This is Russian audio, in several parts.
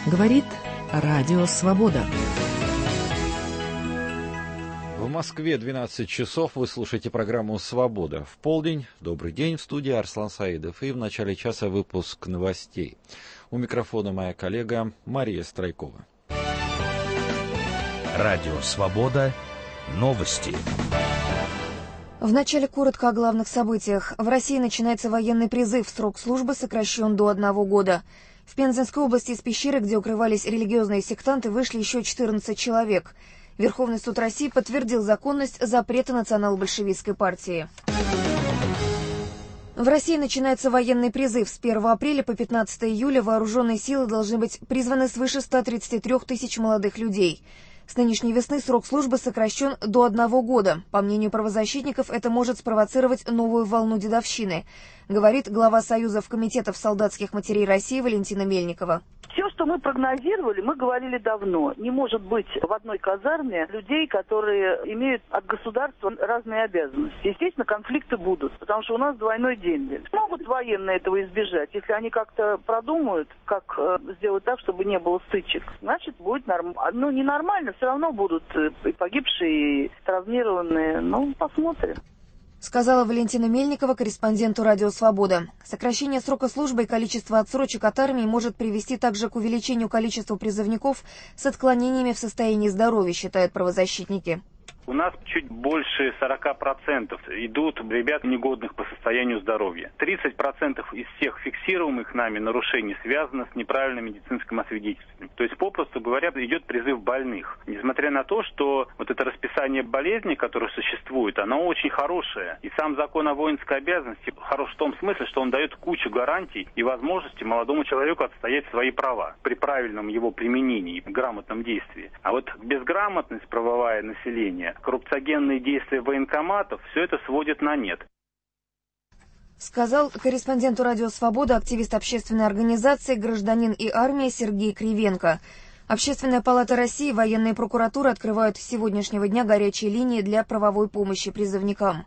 Говорит Радио Свобода. В Москве 12 часов. Вы слушаете программу «Свобода». В полдень. Добрый день. В студии Арслан Саидов. И в начале часа выпуск новостей. У микрофона моя коллега Мария Страйкова. Радио «Свобода». Новости. Вначале коротко о главных событиях. В России начинается военный призыв. Срок службы сокращен до 1 года. В Пензенской области из пещеры, где укрывались религиозные сектанты, вышли еще 14 человек. Верховный суд России подтвердил законность запрета национал-большевистской партии. В России начинается военный призыв. С 1 апреля по 15 июля вооруженные силы должны быть призваны свыше 133 тысяч молодых людей. С нынешней весны срок службы сокращен до 1 года. По мнению правозащитников, это может спровоцировать новую волну дедовщины, говорит глава Союза комитетов солдатских матерей России Валентина Мельникова. Все, что мы прогнозировали, мы говорили давно. Не может быть в одной казарме людей, которые имеют от государства разные обязанности. Естественно, конфликты будут, потому что у нас двойной дембель. Могут военные этого избежать, если они как-то продумают, как сделать так, чтобы не было стычек. Значит, будет нормально. Ну, не нормально, все равно будут и погибшие, и травмированные. Ну, посмотрим. Сказала Валентина Мельникова, корреспонденту «Радио Свобода». Сокращение срока службы и количество отсрочек от армии может привести также к увеличению количества призывников с отклонениями в состоянии здоровья, считают правозащитники. У нас чуть больше 40% идут ребят негодных по состоянию здоровья. 30% из всех фиксируемых нами нарушений связано с неправильным медицинским освидетельствованием. То есть, попросту говоря, идет призыв больных. Несмотря на то, что вот это расписание болезней, которое существует, оно очень хорошее. И сам закон о воинской обязанности хорош в том смысле, что он дает кучу гарантий и возможностей молодому человеку отстоять свои права при правильном его применении и грамотном действии. А вот безграмотность правовая населения, коррупциогенные действия военкоматов, все это сводит на нет. Сказал корреспонденту «Радио Свобода» активист общественной организации «Гражданин и армия» Сергей Кривенко. Общественная палата России и военные прокуратуры открывают с сегодняшнего дня горячие линии для правовой помощи призывникам.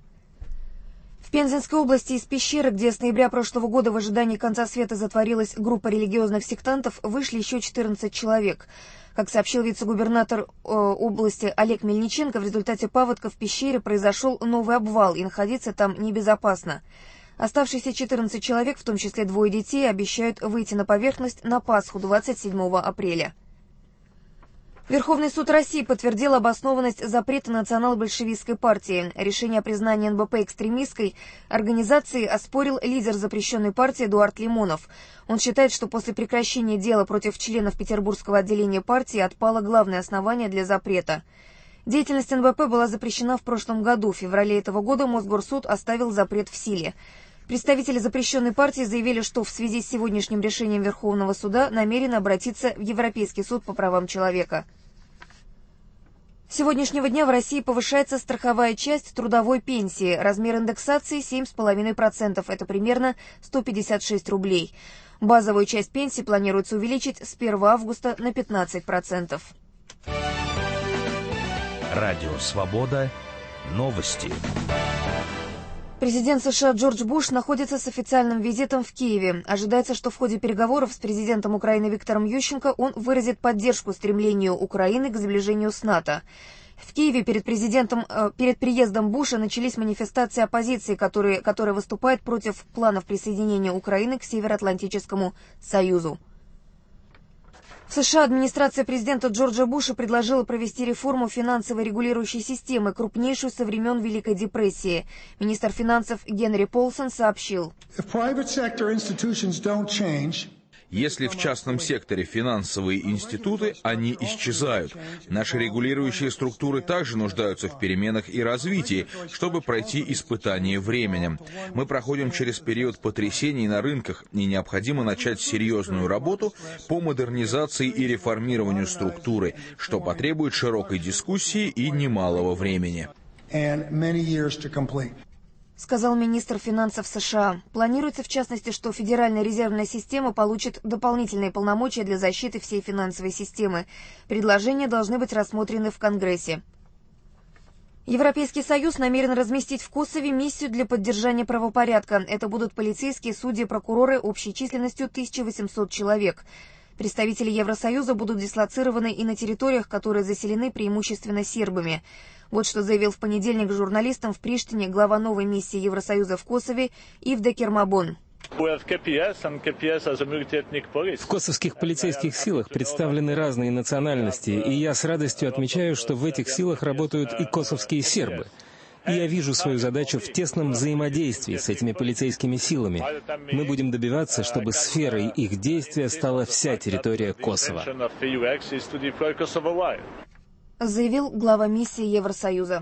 В Пензенской области из пещеры, где с ноября прошлого года в ожидании конца света затворилась группа религиозных сектантов, вышли еще 14 человек. Как сообщил вице-губернатор области Олег Мельниченко, в результате паводка в пещере произошел новый обвал, и находиться там небезопасно. Оставшиеся 14 человек, в том числе 2 детей, обещают выйти на поверхность на Пасху 27 апреля. Верховный суд России подтвердил обоснованность запрета национал-большевистской партии. Решение о признании НБП экстремистской организации оспорил лидер запрещенной партии Эдуард Лимонов. Он считает, что после прекращения дела против членов Петербургского отделения партии отпало главное основание для запрета. Деятельность НБП была запрещена в прошлом году. В феврале этого года Мосгорсуд оставил запрет в силе. Представители запрещенной партии заявили, что в связи с сегодняшним решением Верховного суда намерены обратиться в Европейский суд по правам человека. С сегодняшнего дня в России повышается страховая часть трудовой пенсии. Размер индексации 7,5%. Это примерно 156 рублей. Базовую часть пенсии планируется увеличить с 1 августа на 15%. Радио «Свобода». Новости. Президент США Джордж Буш находится с официальным визитом в Киеве. Ожидается, что в ходе переговоров с президентом Украины Виктором Ющенко он выразит поддержку стремлению Украины к сближению с НАТО. В Киеве перед приездом Буша начались манифестации оппозиции, которая выступает против планов присоединения Украины к Североатлантическому Союзу. В США администрация президента Джорджа Буша предложила провести реформу финансовой регулирующей системы, крупнейшую со времен Великой депрессии. Министр финансов Генри Полсон сообщил: Если в частном секторе финансовые институты, они исчезают. Наши регулирующие структуры также нуждаются в переменах и развитии, чтобы пройти испытание временем. Мы проходим через период потрясений на рынках, и необходимо начать серьезную работу по модернизации и реформированию структуры, что потребует широкой дискуссии и немалого времени. Сказал министр финансов США. Планируется, в частности, что Федеральная резервная система получит дополнительные полномочия для защиты всей финансовой системы. Предложения должны быть рассмотрены в Конгрессе. Европейский Союз намерен разместить в Косове миссию для поддержания правопорядка. Это будут полицейские, судьи, прокуроры общей численностью 1800 человек. Представители Евросоюза будут дислоцированы и на территориях, которые заселены преимущественно сербами. Вот что заявил в понедельник журналистам в Приштине глава новой миссии Евросоюза в Косове Ивде Кермабон. В косовских полицейских силах представлены разные национальности, и я с радостью отмечаю, что в этих силах работают и косовские сербы. И я вижу свою задачу в тесном взаимодействии с этими полицейскими силами. Мы будем добиваться, чтобы сферой их действия стала вся территория Косово. Заявил глава миссии Евросоюза.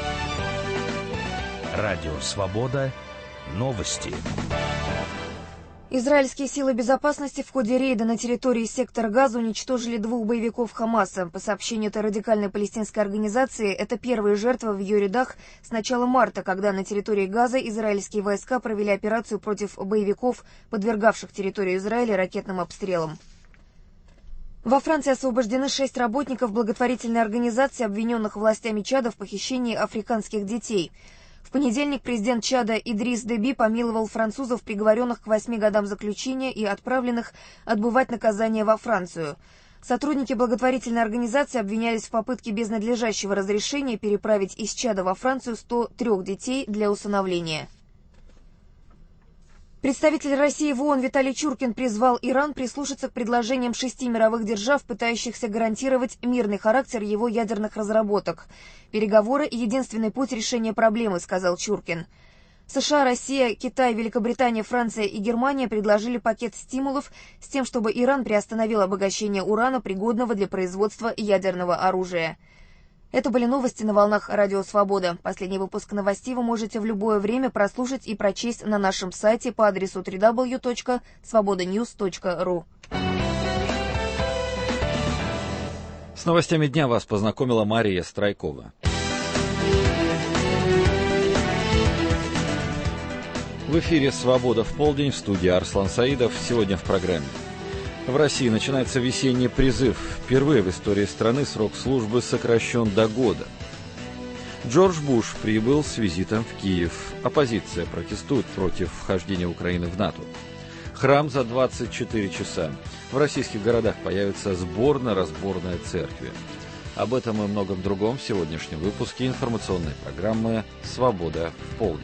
Радио «Свобода». Новости. Израильские силы безопасности в ходе рейда на территории сектора Газа уничтожили 2 боевиков Хамаса. По сообщению этой радикальной палестинской организации, это первые жертвы в ее рядах с начала марта, когда на территории Газа израильские войска провели операцию против боевиков, подвергавших территорию Израиля ракетным обстрелам. Во Франции освобождены 6 работников благотворительной организации, обвиненных властями Чада в похищении африканских детей. В понедельник президент Чада Идрис Деби помиловал французов, приговоренных к 8 годам заключения и отправленных отбывать наказание во Францию. Сотрудники благотворительной организации обвинялись в попытке без надлежащего разрешения переправить из Чада во Францию 103 детей для усыновления. Представитель России в ООН Виталий Чуркин призвал Иран прислушаться к предложениям 6 мировых держав, пытающихся гарантировать мирный характер его ядерных разработок. Переговоры – единственный путь решения проблемы, сказал Чуркин. США, Россия, Китай, Великобритания, Франция и Германия предложили пакет стимулов с тем, чтобы Иран приостановил обогащение урана, пригодного для производства ядерного оружия. Это были новости на волнах Радио Свобода. Последний выпуск новостей вы можете в любое время прослушать и прочесть на нашем сайте по адресу www.svobodanews.ru. С новостями дня вас познакомила Мария Страйкова. В эфире «Свобода в полдень», в студии Арслан Саидов. Сегодня в программе. В России начинается весенний призыв. Впервые в истории страны срок службы сокращен до года. Джордж Буш прибыл с визитом в Киев. Оппозиция протестует против вхождения Украины в НАТО. Храм за 24 часа. В российских городах появится сборно-разборная церкви. Об этом и многом другом в сегодняшнем выпуске информационной программы «Свобода в полдень».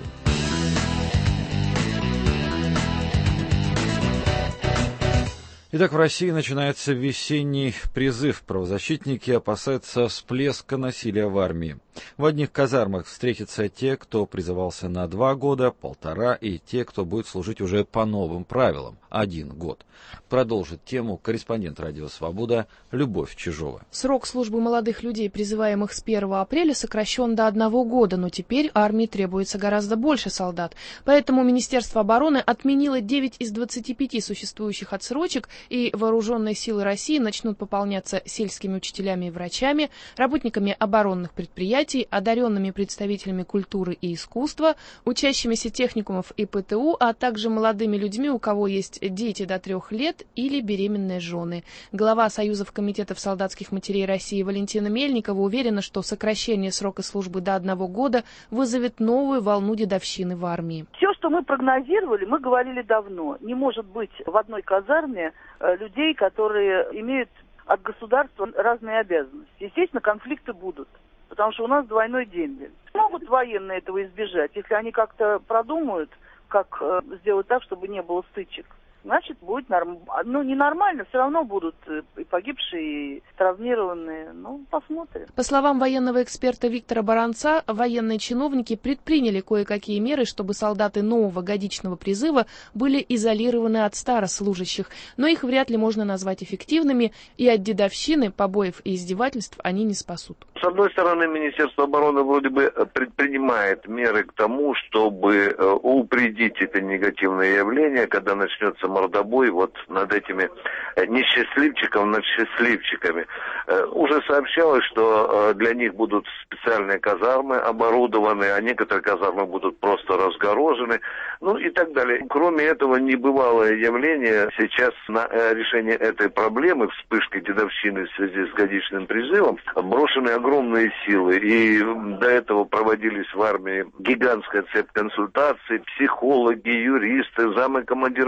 Итак, в России начинается весенний призыв. Правозащитники опасаются всплеска насилия в армии. В одних казармах встретятся те, кто призывался на 2 года, 1,5, и те, кто будет служить уже по новым правилам – 1 год. Продолжит тему корреспондент Радио Свобода Любовь Чижова. Срок службы молодых людей, призываемых с 1 апреля, сокращен до 1 года, но теперь армии требуется гораздо больше солдат. Поэтому Министерство обороны отменило 9 из 25 существующих отсрочек, и вооруженные силы России начнут пополняться сельскими учителями и врачами, работниками оборонных предприятий, одаренными представителями культуры и искусства, учащимися техникумов и ПТУ, а также молодыми людьми, у кого есть дети до 3 лет или беременные жены. Глава Союзов комитетов солдатских матерей России Валентина Мельникова уверена, что сокращение срока службы до 1 года вызовет новую волну дедовщины в армии. Все, что мы прогнозировали, мы говорили давно. Не может быть в одной казарме людей, которые имеют от государства разные обязанности. Естественно, конфликты будут, потому что у нас двойной дембель. Могут военные этого избежать, если они как-то продумают, как сделать так, чтобы не было стычек. Значит, будет нормально. Ну, не нормально, все равно будут и погибшие, и травмированные. Ну, посмотрим. По словам военного эксперта Виктора Баранца, военные чиновники предприняли кое-какие меры, чтобы солдаты нового годичного призыва были изолированы от старослужащих. Но их вряд ли можно назвать эффективными, и от дедовщины, побоев и издевательств они не спасут. С одной стороны, Министерство обороны вроде бы предпринимает меры к тому, чтобы упредить это негативное явление, когда начнется мордобой вот над этими несчастливчиками, над счастливчиками. Уже сообщалось, что для них будут специальные казармы оборудованы, а некоторые казармы будут просто разгорожены, ну и так далее. Кроме этого, небывалое явление сейчас на решение этой проблемы, вспышки дедовщины в связи с годичным призывом, брошены огромные силы. И до этого проводились в армии гигантская цепь консультаций, психологи, юристы, замы командиров по воспитанию,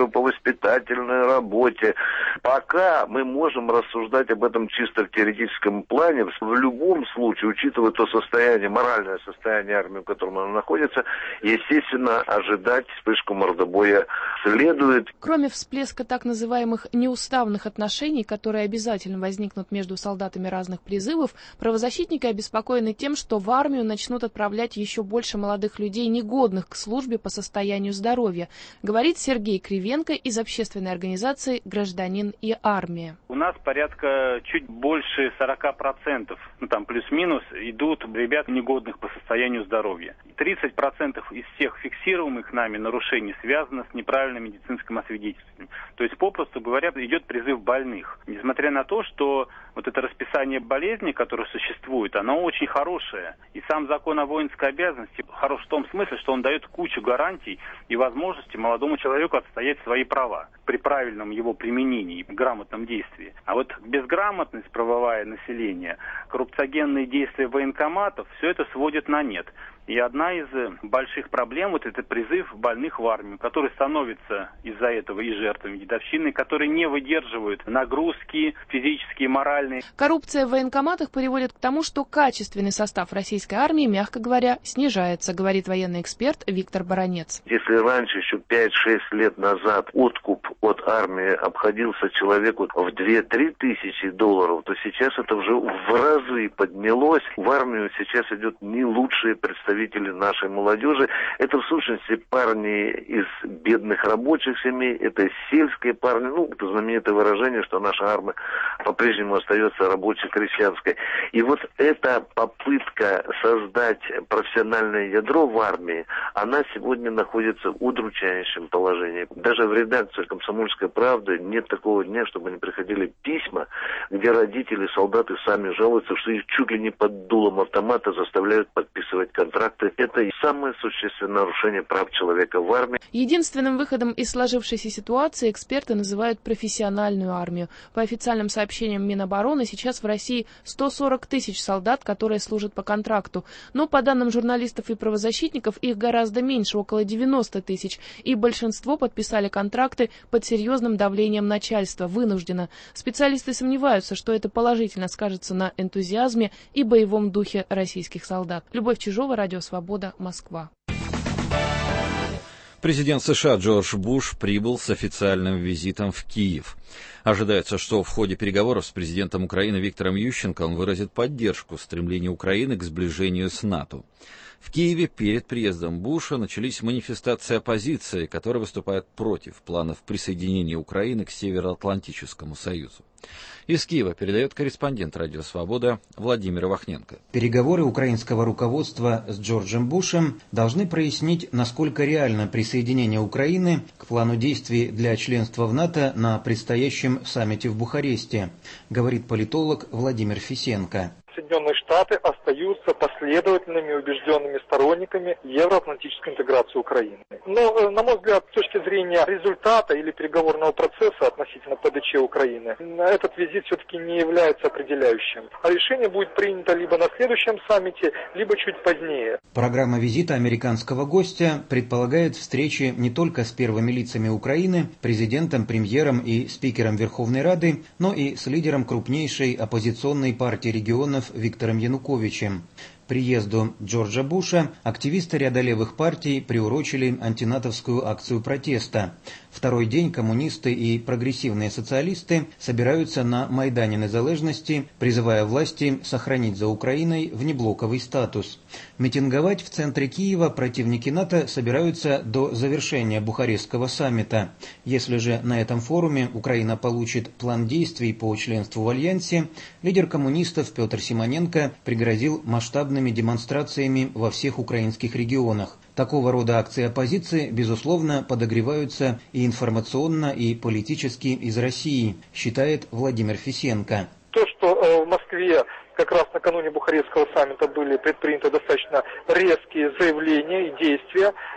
воспитательной работе. Пока мы можем рассуждать об этом чисто в теоретическом плане, в любом случае, учитывая то состояние, моральное состояние армии, в котором она находится, естественно, ожидать вспышку мордобоя следует. Кроме всплеска так называемых неуставных отношений, которые обязательно возникнут между солдатами разных призывов, правозащитники обеспокоены тем, что в армию начнут отправлять еще больше молодых людей, негодных к службе по состоянию здоровья, говорит Сергей Кривенко из общественной организации «Гражданин и армия». У нас порядка чуть больше 40%, там плюс-минус, идут ребят негодных по состоянию здоровья. 30% из всех фиксируемых нами нарушений связано с неправильным медицинским освидетельствованием. То есть, попросту говоря, идет призыв больных. Несмотря на то, что вот это расписание болезней, которое существует, оно очень хорошее. И сам закон о воинской обязанности хорош в том смысле, что он дает кучу гарантий и возможностей молодому человеку отстоять свои права при правильном его применении и грамотном действии. А вот безграмотность правовая населения, коррупциогенные действия военкоматов, все это сводит на нет. И одна из больших проблем вот это призыв больных в армию, которые становятся из-за этого и жертвами дедовщины, которые не выдерживают нагрузки физические, моральные. Коррупция в военкоматах приводит к тому, что качественный состав российской армии, мягко говоря, снижается, говорит военный эксперт Виктор Баранец. Если раньше, еще 5-6 лет назад, откуп от армии обходился человеку в 2-3 тысячи долларов, то сейчас это уже в разы поднялось. В армию сейчас идет не лучшие представители нашей молодежи. Это, в сущности, парни из бедных рабочих семей, это сельские парни. Это знаменитое выражение, что наша армия по-прежнему остается рабоче-крестьянской. И вот эта попытка создать профессиональное ядро в армии, она сегодня находится в удручающем положении. Даже в редакции «Комсомольской правды» нет такого дня, чтобы не приходили письма, где родители, солдаты сами жалуются, что их чуть ли не под дулом автомата заставляют подписывать контракты. Это и самое существенное нарушение прав человека в армии. Единственным выходом из сложившейся ситуации эксперты называют профессиональную армию. По официальным сообщениям Минобороны, сейчас в России 140 тысяч солдат, которые служат по контракту. Но по данным журналистов и правозащитников, их гораздо меньше, около 90 тысяч. И большинство подписали контракты под серьезным давлением начальства, вынужденно. Специалисты сомневаются, что это положительно скажется на энтузиазме и боевом духе российских солдат. Любовь Чижова, Радио Свобода, Москва. Президент США Джордж Буш прибыл с официальным визитом в Киев. Ожидается, что в ходе переговоров с президентом Украины Виктором Ющенко он выразит поддержку стремлению Украины к сближению с НАТО. В Киеве перед приездом Буша начались манифестации оппозиции, которая выступает против планов присоединения Украины к Североатлантическому союзу. Из Киева передает корреспондент «Радио Свобода» Владимир Вахненко. Переговоры украинского руководства с Джорджем Бушем должны прояснить, насколько реально присоединение Украины к плану действий для членства в НАТО на предстоящем саммите в Бухаресте, говорит политолог Владимир Фисенко. Соединенные Штаты остаются последовательными и убежденными сторонниками евроатлантической интеграции Украины. Но, на мой взгляд, с точки зрения результата или переговорного процесса относительно ПДЧ Украины, этот визит все-таки не является определяющим. А решение будет принято либо на следующем саммите, либо чуть позднее. Программа визита американского гостя предполагает встречи не только с первыми лицами Украины, президентом, премьером и спикером Верховной Рады, но и с лидером крупнейшей оппозиционной партии регионов Виктором Януковичем. Приезду Джорджа Буша активисты ряда левых партий приурочили антинатовскую акцию протеста. Второй день коммунисты и прогрессивные социалисты собираются на Майдане Незалежности, призывая власти сохранить за Украиной внеблоковый статус. Митинговать в центре Киева противники НАТО собираются до завершения Бухарестского саммита. Если же на этом форуме Украина получит план действий по членству в Альянсе, лидер коммунистов Петр Симоненко пригрозил масштабными демонстрациями во всех украинских регионах. Такого рода акции оппозиции, безусловно, подогреваются и информационно, и политически из России, считает Владимир Фисенко. То, что в Москве как раз накануне Бухарестского саммита были предприняты достаточно резкие заявления и действия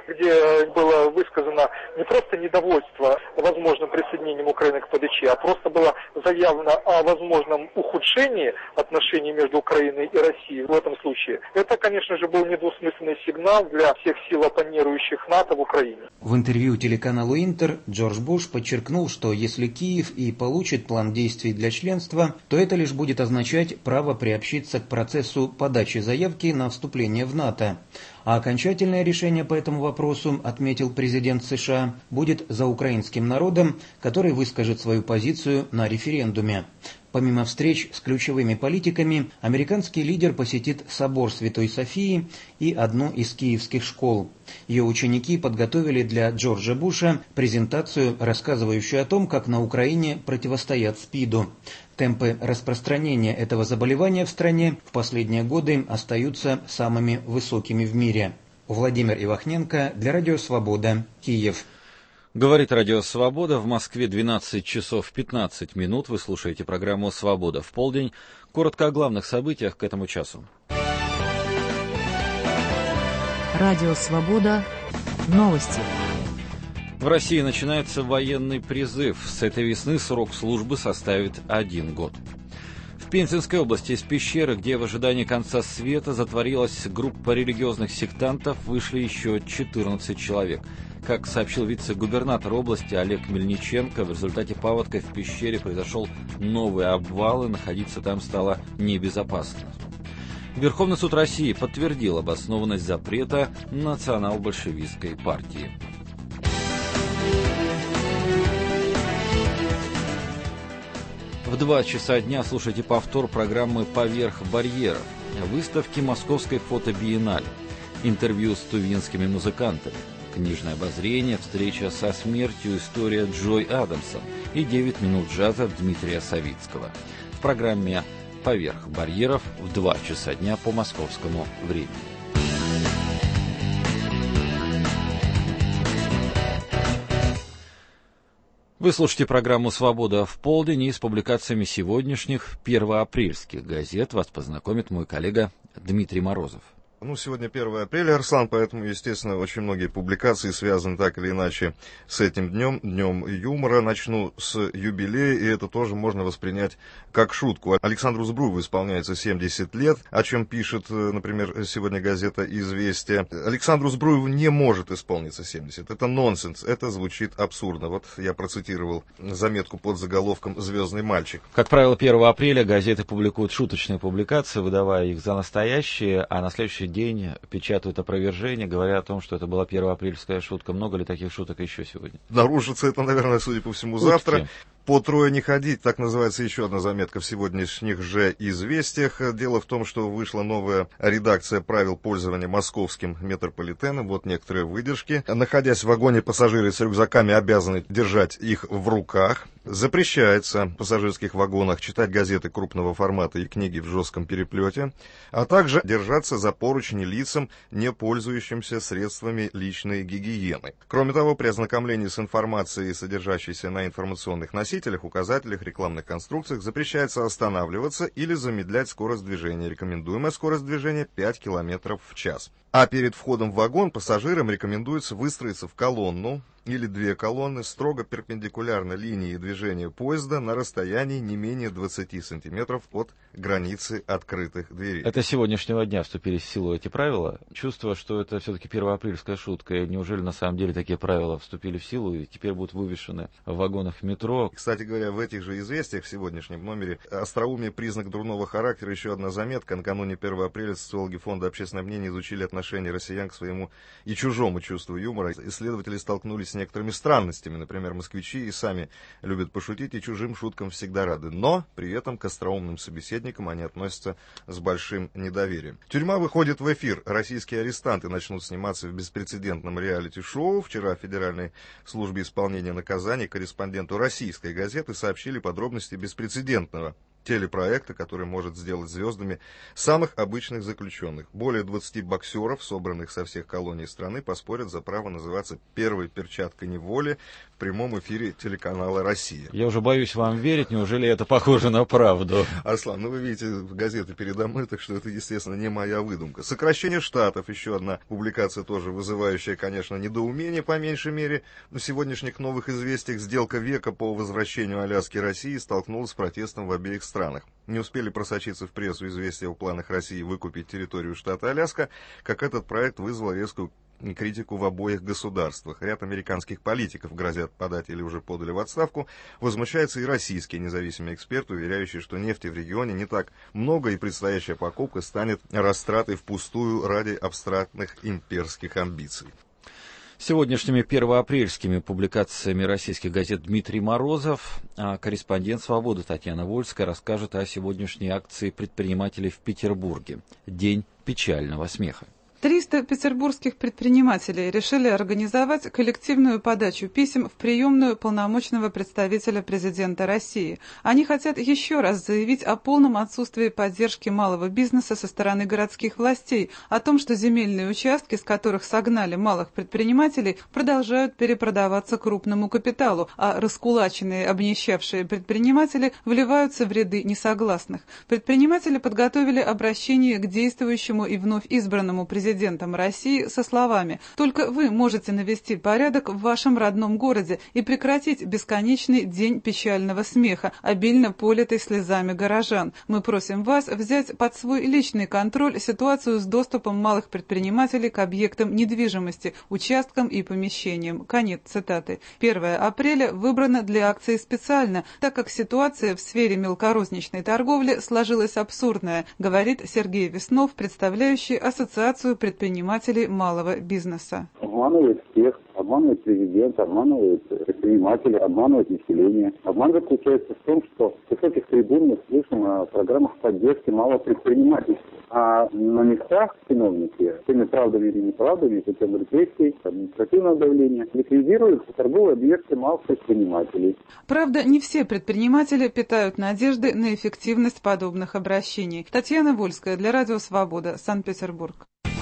где было высказано не просто недовольство возможным присоединением Украины к ПДЧ, а просто было заявлено о возможном ухудшении отношений между Украиной и Россией в этом случае. Это, конечно же, был недвусмысленный сигнал для всех сил, оппонирующих НАТО в Украине. В интервью телеканалу «Интер» Джордж Буш подчеркнул, что если Киев и получит план действий для членства, то это лишь будет означать право приобщиться к процессу подачи заявки на вступление в НАТО. А окончательное решение по этому вопросу, отметил президент США, будет за украинским народом, который выскажет свою позицию на референдуме. Помимо встреч с ключевыми политиками, американский лидер посетит собор Святой Софии и одну из киевских школ. Ее ученики подготовили для Джорджа Буша презентацию, рассказывающую о том, как на Украине противостоят СПИДу. Темпы распространения этого заболевания в стране в последние годы остаются самыми высокими в мире. Владимир Ивахненко для Радио Свобода, Киев. Говорит Радио Свобода. В Москве 12 часов 15 минут. Вы слушаете программу «Свобода в полдень». Коротко о главных событиях к этому часу. Радио Свобода. Новости. В России начинается военный призыв. С этой весны срок службы составит 1 год. В Пензенской области из пещеры, где в ожидании конца света затворилась группа религиозных сектантов, вышли еще 14 человек. Как сообщил вице-губернатор области Олег Мельниченко, в результате паводка в пещере произошел новый обвал, и находиться там стало небезопасно. Верховный суд России подтвердил обоснованность запрета национал-большевистской партии. В 2 часа дня слушайте повтор программы «Поверх барьеров», выставки Московской фотобиеннале, интервью с тувинскими музыкантами, книжное обозрение, встреча со смертью, история Джой Адамсон и 9 минут джаза Дмитрия Савицкого. В программе «Поверх барьеров» в 2 часа дня по московскому времени. Вы слушаете программу «Свобода в полдень», и с публикациями сегодняшних первоапрельских газет вас познакомит мой коллега Дмитрий Морозов. Сегодня 1 апреля, Арслан, поэтому, естественно, очень многие публикации связаны так или иначе с этим днем, днем юмора. Начну с юбилея, и это тоже можно воспринять как шутку. Александру Збруеву исполняется 70 лет, о чем пишет, например, сегодня газета «Известия». Александру Збруеву не может исполниться 70. Это нонсенс, это звучит абсурдно. Вот я процитировал заметку под заголовком «Звездный мальчик». Как правило, 1 апреля газеты публикуют шуточные публикации, выдавая их за настоящие, а на следующий день печатают опровержение, говоря о том, что это была первоапрельская шутка. Много ли таких шуток еще сегодня? Нарушится это, наверное, судя по всему, завтра. По трое не ходить, так называется еще одна заметка в сегодняшних же «Известиях». Дело в том, что вышла новая редакция правил пользования московским метрополитеном. Вот некоторые выдержки. Находясь в вагоне, пассажиры с рюкзаками обязаны держать их в руках. Запрещается в пассажирских вагонах читать газеты крупного формата и книги в жестком переплете, а также держаться за поручни лицам, не пользующимся средствами личной гигиены. Кроме того, при ознакомлении с информацией, содержащейся на информационных носителях, указателях, рекламных конструкциях, запрещается останавливаться или замедлять скорость движения. Рекомендуемая скорость движения 5 км в час. А перед входом в вагон пассажирам рекомендуется выстроиться в колонну или 2 колонны строго перпендикулярно линии движения поезда на расстоянии не менее 20 сантиметров от границы открытых дверей. Это с сегодняшнего дня вступили в силу эти правила. Чувство, что это все-таки первоапрельская шутка. И неужели на самом деле такие правила вступили в силу и теперь будут вывешены в вагонах метро? Кстати говоря, в этих же «Известиях» в сегодняшнем номере «Остроумие — признак дурного характера». Еще одна заметка. Накануне 1 апреля социологи Фонда общественного мнения изучили отношение россиян к своему и чужому чувству юмора. Исследователи столкнулись с некоторыми странностями. Например, москвичи и сами любят пошутить, и чужим шуткам всегда рады. Но при этом к остроумным собеседникам они относятся с большим недоверием. Тюрьма выходит в эфир. Российские арестанты начнут сниматься в беспрецедентном реалити-шоу. Вчера в Федеральной службе исполнения наказаний корреспонденту российской газеты сообщили подробности беспрецедентного телепроекта, который может сделать звездами самых обычных заключенных. Более 20 боксеров, собранных со всех колоний страны, поспорят за право называться «Первой перчаткой неволи» в прямом эфире телеканала «Россия». Я уже боюсь вам верить, неужели это похоже на правду? Арслан, вы видите газеты передо мной, так что это, естественно, не моя выдумка. Сокращение штатов, еще одна публикация, тоже вызывающая, конечно, недоумение по меньшей мере. На сегодняшних новых известиях сделка века по возвращению Аляски России столкнулась с протестом в обеих странах. Не успели просочиться в прессу известия о планах России выкупить территорию штата Аляска, как этот проект вызвал резкую критику в обоих государствах. Ряд американских политиков грозят подать или уже подали в отставку. Возмущаются и российские независимые эксперты, уверяющие, что нефти в регионе не так много, и предстоящая покупка станет растратой впустую ради абстрактных имперских амбиций. Сегодняшними первоапрельскими публикациями российских газет Дмитрий Морозов, а корреспондент «Свободы» Татьяна Вольская расскажет о сегодняшней акции предпринимателей в Петербурге. День печального смеха. 300 петербургских предпринимателей решили организовать коллективную подачу писем в приемную полномочного представителя президента России. Они хотят еще раз заявить о полном отсутствии поддержки малого бизнеса со стороны городских властей, о том, что земельные участки, с которых согнали малых предпринимателей, продолжают перепродаваться крупному капиталу, а раскулаченные, обнищавшие предприниматели вливаются в ряды несогласных. Предприниматели подготовили обращение к действующему и вновь избранному президентом России со словами: «Только вы можете навести порядок в вашем родном городе и прекратить бесконечный день печального смеха, обильно политый слезами горожан. Мы просим вас взять под свой личный контроль ситуацию с доступом малых предпринимателей к объектам недвижимости, участкам и помещениям». Конец цитаты. 1 апреля выбрано для акции специально, так как ситуация в сфере мелкорозничной торговли сложилась абсурдная, говорит Сергей Веснов, представляющий Ассоциацию предпринимателей малого бизнеса. Обманывает всех, обманывает президента, обманывает предпринимателей, обманывает население. Обман заключается в том, что с высоких трибун мы слышим о программах поддержки малого предпринимательства. А на местах чиновники, теми правдами или неправдами, путем репрессий, административного давления, ликвидируют торговые объекты малых предпринимателей. Правда, не все предприниматели питают надежды на эффективность подобных обращений. Татьяна Вольская для Радио Свобода, Санкт-Петербург.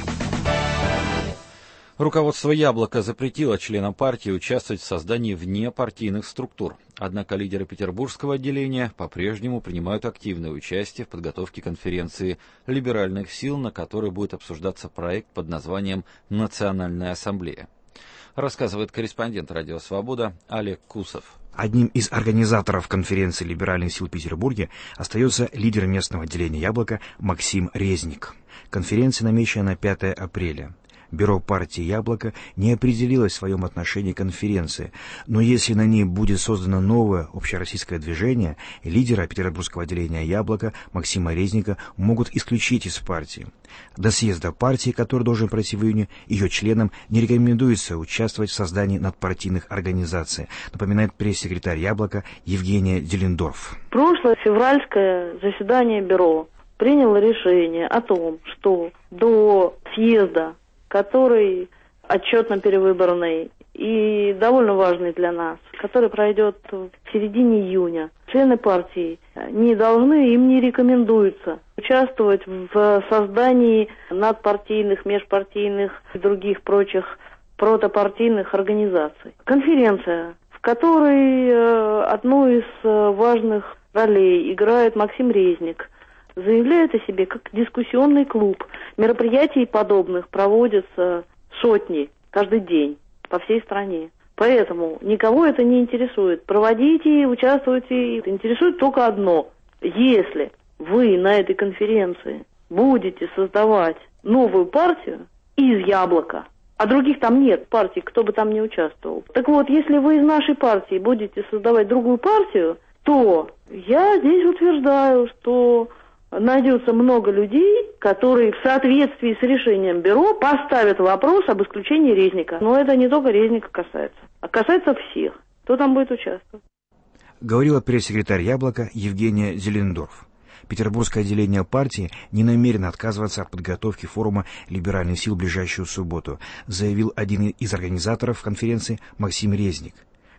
Руководство «Яблоко» запретило членам партии участвовать в создании внепартийных структур. Однако лидеры петербургского отделения по-прежнему принимают активное участие в подготовке конференции либеральных сил, на которой будет обсуждаться проект под названием «Национальная ассамблея». Рассказывает корреспондент «Радио Свобода» Олег Кусов. Одним из организаторов конференции либеральных сил в Петербурге остается лидер местного отделения «Яблоко» Максим Резник. Конференция намечена на 5 апреля. Бюро партии «Яблоко» не определилось в своем отношении к конференции, но если на ней будет создано новое общероссийское движение, лидера петербургского отделения «Яблоко» Максима Резника могут исключить из партии. До съезда партии, который должен пройти в июне, ее членам не рекомендуется участвовать в создании надпартийных организаций, напоминает пресс-секретарь «Яблоко» Евгения Делендорф. Прошлое февральское заседание бюро приняло решение о том, что до съезда, который отчетно-перевыборный и довольно важный для нас, который пройдет в середине июня, члены партии не должны, им не рекомендуется участвовать в создании надпартийных, межпартийных и других прочих протопартийных организаций. Конференция, в которой одну из важных ролей играет Максим Резник, заявляет о себе как дискуссионный клуб. Мероприятий подобных проводятся сотни каждый день по всей стране. Поэтому никого это не интересует. Проводите, участвуйте. Интересует только одно. Если вы на этой конференции будете создавать новую партию из «Яблока», а других там нет партий, кто бы там ни участвовал. Так вот, если вы из нашей партии будете создавать другую партию, то я здесь утверждаю, что найдется много людей, которые в соответствии с решением бюро поставят вопрос об исключении Резника. Но это не только Резника касается, а касается всех, кто там будет участвовать. Говорила пресс-секретарь «Яблоко» Евгения Зелендорф. Петербургское отделение партии не намерено отказываться от подготовки форума либеральных сил в ближайшую субботу, заявил один из организаторов конференции Максим Резник.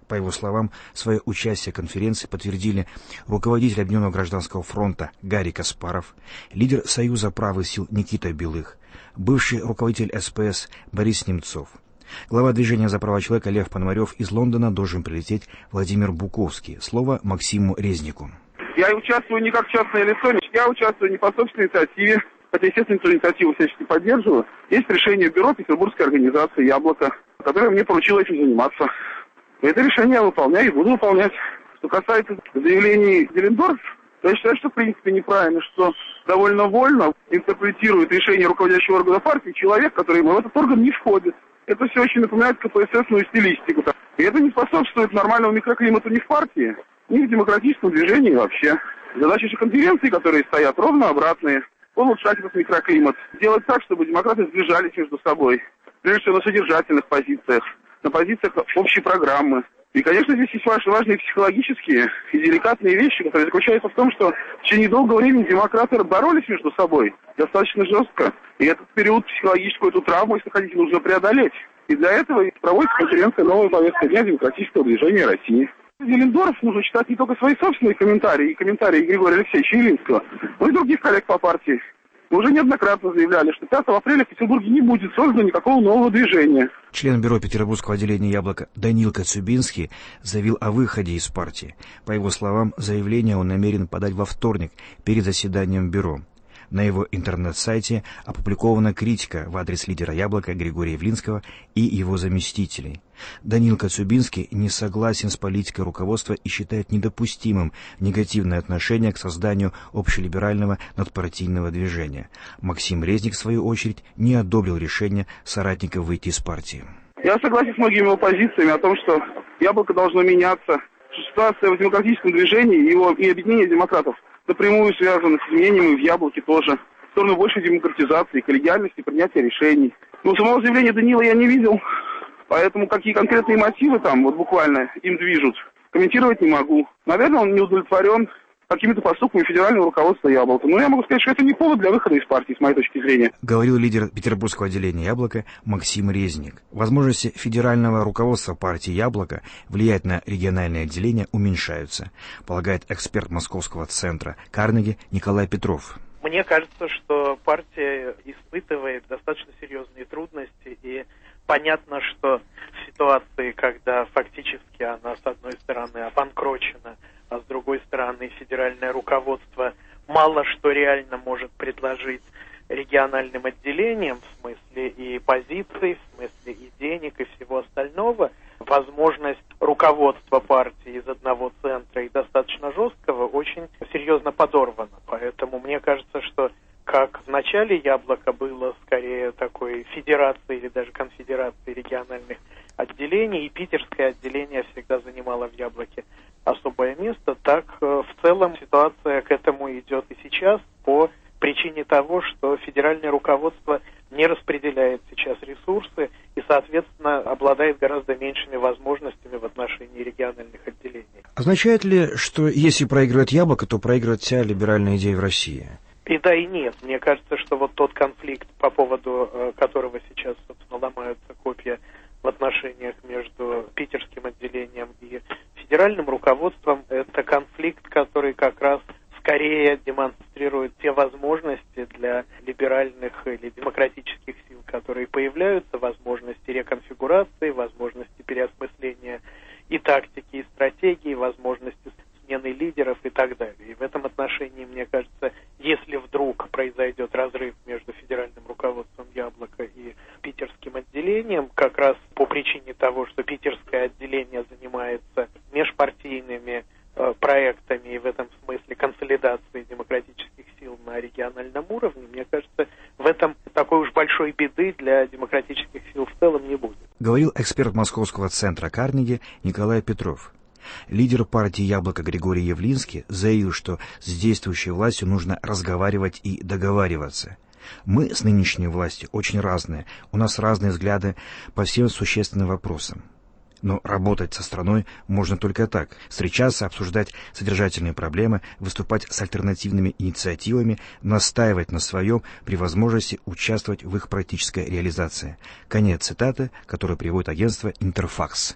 По его словам, свое участие в конференции подтвердили руководитель Объединенного гражданского фронта Гарри Каспаров, лидер Союза правых сил Никита Белых, бывший руководитель СПС Борис Немцов. Глава движения за права человека Лев Пономарев из Лондона должен прилететь Владимир Буковский. Слово Максиму Резнику. Я участвую не как частное лицо, я участвую не по собственной инициативе, хотя, естественно, эту инициативу всячески поддерживаю. Есть решение бюро Петербургской организации «Яблоко», которое мне поручило этим заниматься. И это решение я выполняю и буду выполнять. Что касается заявлений Деллендорф, то я считаю, что в принципе неправильно, что довольно вольно интерпретирует решение руководящего органа партии человек, который в этот орган не входит. Это все очень напоминает КПССную стилистику. И это не способствует нормальному микроклимату ни в партии, ни в демократическом движении вообще. Задачи же конференции, которые стоят, ровно обратные. Улучшать этот микроклимат. Делать так, чтобы демократы сближались между собой. Прежде всего на содержательных позициях, на позициях общей программы. И, конечно, здесь есть важные психологические и деликатные вещи, которые заключаются в том, что в течение долгого времени демократы боролись между собой достаточно жестко. И этот период психологическую, эту травму, если хотите, нужно преодолеть. И для этого проводится конференция «Новая повестка дня демократического движения России». Деллендорф нужно читать не только свои собственные комментарии, и комментарии Григория Алексеевича Явлинского, но и других коллег по партии. Мы уже неоднократно заявляли, что 5 апреля в Петербурге не будет создано никакого нового движения. Член бюро Петербургского отделения «Яблоко» Данил Коцюбинский заявил о выходе из партии. По его словам, заявление он намерен подать во вторник перед заседанием бюро. На его интернет-сайте опубликована критика в адрес лидера «Яблока» Григория Явлинского и его заместителей. Данил Коцюбинский не согласен с политикой руководства и считает недопустимым негативное отношение к созданию общелиберального надпартийного движения. Максим Резник, в свою очередь, не одобрил решение соратников выйти из партии. Я согласен с многими его позициями о том, что «Яблоко» должно меняться. Ситуация в демократическом движении и объединение демократов напрямую связаны с изменением и в «Яблоке» тоже. В сторону большей демократизации, коллегиальности, принятия решений. Но самого заявления Данила я не видел, поэтому какие конкретные мотивы там вот буквально им движут, комментировать не могу. Наверное, он не удовлетворен какими-то поступками федерального руководства «Яблока». Но я могу сказать, что это не повод для выхода из партии, с моей точки зрения. Говорил лидер Петербургского отделения «Яблоко» Максим Резник. Возможности федерального руководства партии «Яблоко» влиять на региональные отделения уменьшаются, полагает эксперт Московского центра Карнеги Николай Петров. Мне кажется, что партия испытывает достаточно серьезные трудности, и понятно, что в ситуации, когда фактически она, с одной стороны, обанкрочена, а с другой стороны, федеральное руководство мало что реально может предложить региональным отделениям, в смысле и позиций, в смысле и денег, и всего остального, возможность руководства партии из одного центра и достаточно жесткого очень серьезно подорвана. Поэтому мне кажется, что как в начале «Яблоко» было скорее такой федерацией или даже конфедерацией региональных отделений, и питерское отделение всегда занимало в «Яблоке» особое место, так в целом ситуация к этому идет и сейчас по причине того, что федеральное руководство не распределяет сейчас ресурсы и, соответственно, обладает гораздо меньшими возможностями в отношении региональных отделений. Означает ли, что если проигрывает «Яблоко», то проигрывает вся либеральная идея в России? И да, и нет. Мне кажется, что вот тот конфликт, по поводу которого сейчас, собственно, ломаются копья в отношениях между питерским отделением и федеральным руководством, это конфликт, который как раз скорее демонстрирует те возможности для либеральных или демократических сил, которые появляются, возможности реконфигурации, возможности переосмысления и тактики, и стратегии, возможности смены лидеров и так далее. И в этом отношении, мне кажется, если вдруг произойдет разрыв между федеральным руководством «Яблока» и питерским отделением, как раз по причине того, что питерское отделение занимается межпартийными проектами и в этом смысле консолидацией демократических сил на региональном уровне, мне кажется, в этом такой уж большой беды для демократических сил в целом не будет. Говорил эксперт Московского центра Карнеги Николай Петров. Лидер партии «Яблоко» Григорий Явлинский заявил, что с действующей властью нужно разговаривать и договариваться. Мы с нынешней властью очень разные, у нас разные взгляды по всем существенным вопросам. Но работать со страной можно только так. Встречаться, обсуждать содержательные проблемы, выступать с альтернативными инициативами, настаивать на своем, при возможности участвовать в их практической реализации. Конец цитаты, которую приводит агентство «Интерфакс».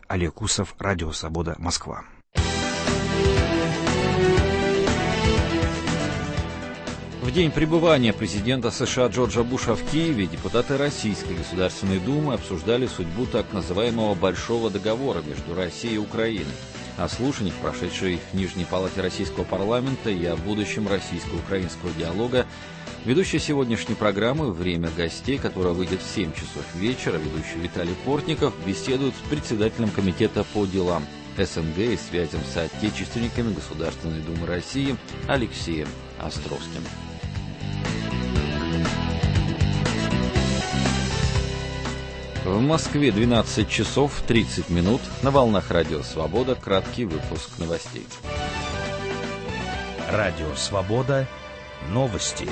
Олег Усов, Радио Свобода, Москва. В день пребывания президента США Джорджа Буша в Киеве депутаты Российской Государственной Думы обсуждали судьбу так называемого «Большого договора» между Россией и Украиной, о слушаниях, прошедшей в Нижней Палате Российского парламента, и о будущем российско-украинского диалога. Ведущий сегодняшней программы «Время гостей», которая выйдет в 7 часов вечера, ведущий Виталий Портников, беседует с председателем Комитета по делам СНГ и связям с отечественниками Государственной Думы России Алексеем Островским. В Москве 12 часов 30 минут. На волнах Радио Свобода краткий выпуск новостей. Радио Свобода. Новости.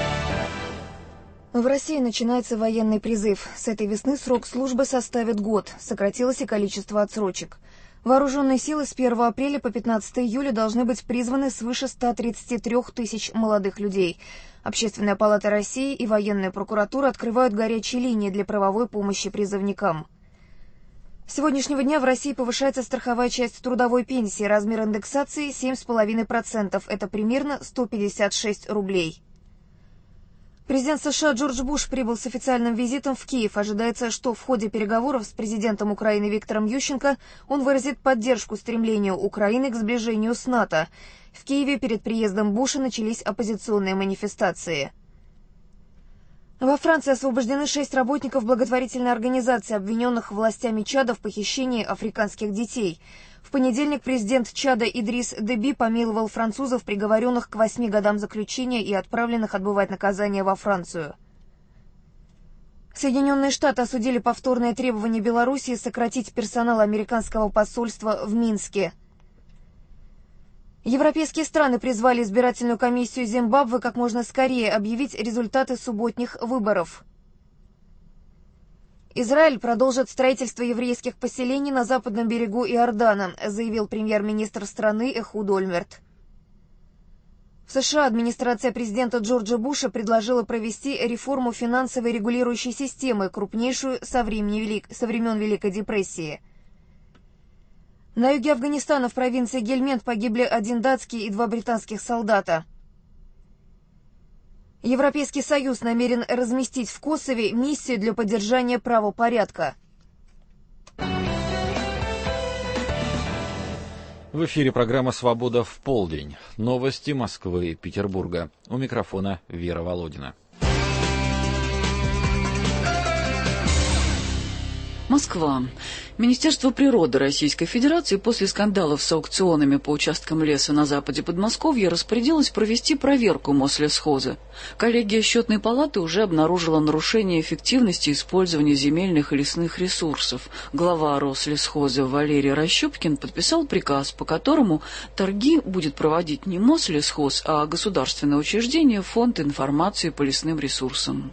В России начинается военный призыв. С этой весны срок службы составит год. Сократилось и количество отсрочек. Вооруженные силы с 1 апреля по 15 июля должны быть призваны свыше 133 тысяч молодых людей. Общественная палата России и военная прокуратура открывают горячие линии для правовой помощи призывникам. С сегодняшнего дня в России повышается страховая часть трудовой пенсии. Размер индексации 7,5%. Это примерно 156 рублей. Президент США Джордж Буш прибыл с официальным визитом в Киев. Ожидается, что в ходе переговоров с президентом Украины Виктором Ющенко он выразит поддержку стремлению Украины к сближению с НАТО. В Киеве перед приездом Буша начались оппозиционные манифестации. Во Франции освобождены 6 работников благотворительной организации, обвиненных властями Чада в похищении африканских детей. В понедельник президент Чада Идрис Деби помиловал французов, приговоренных к 8 годам заключения и отправленных отбывать наказание во Францию. Соединенные Штаты осудили повторное требование Белоруссии сократить персонал американского посольства в Минске. Европейские страны призвали избирательную комиссию Зимбабве как можно скорее объявить результаты субботних выборов. Израиль продолжит строительство еврейских поселений на западном берегу Иордана, заявил премьер-министр страны Эхуд Ольмерт. В США администрация президента Джорджа Буша предложила провести реформу финансовой регулирующей системы, крупнейшую со времен Великой депрессии. На юге Афганистана в провинции Гельмент погибли 1 датский и 2 британских солдата. Европейский Союз намерен разместить в Косове миссию для поддержания правопорядка. В эфире программа «Свобода в полдень». Новости Москвы и Петербурга. У микрофона Вера Володина. Москва. Министерство природы Российской Федерации после скандалов с аукционами по участкам леса на западе Подмосковья распорядилось провести проверку Мослесхоза. Коллегия Счетной палаты уже обнаружила нарушение эффективности использования земельных и лесных ресурсов. Глава Рослесхоза Валерий Рощупкин подписал приказ, по которому торги будет проводить не Мослесхоз, а государственное учреждение Фонд информации по лесным ресурсам.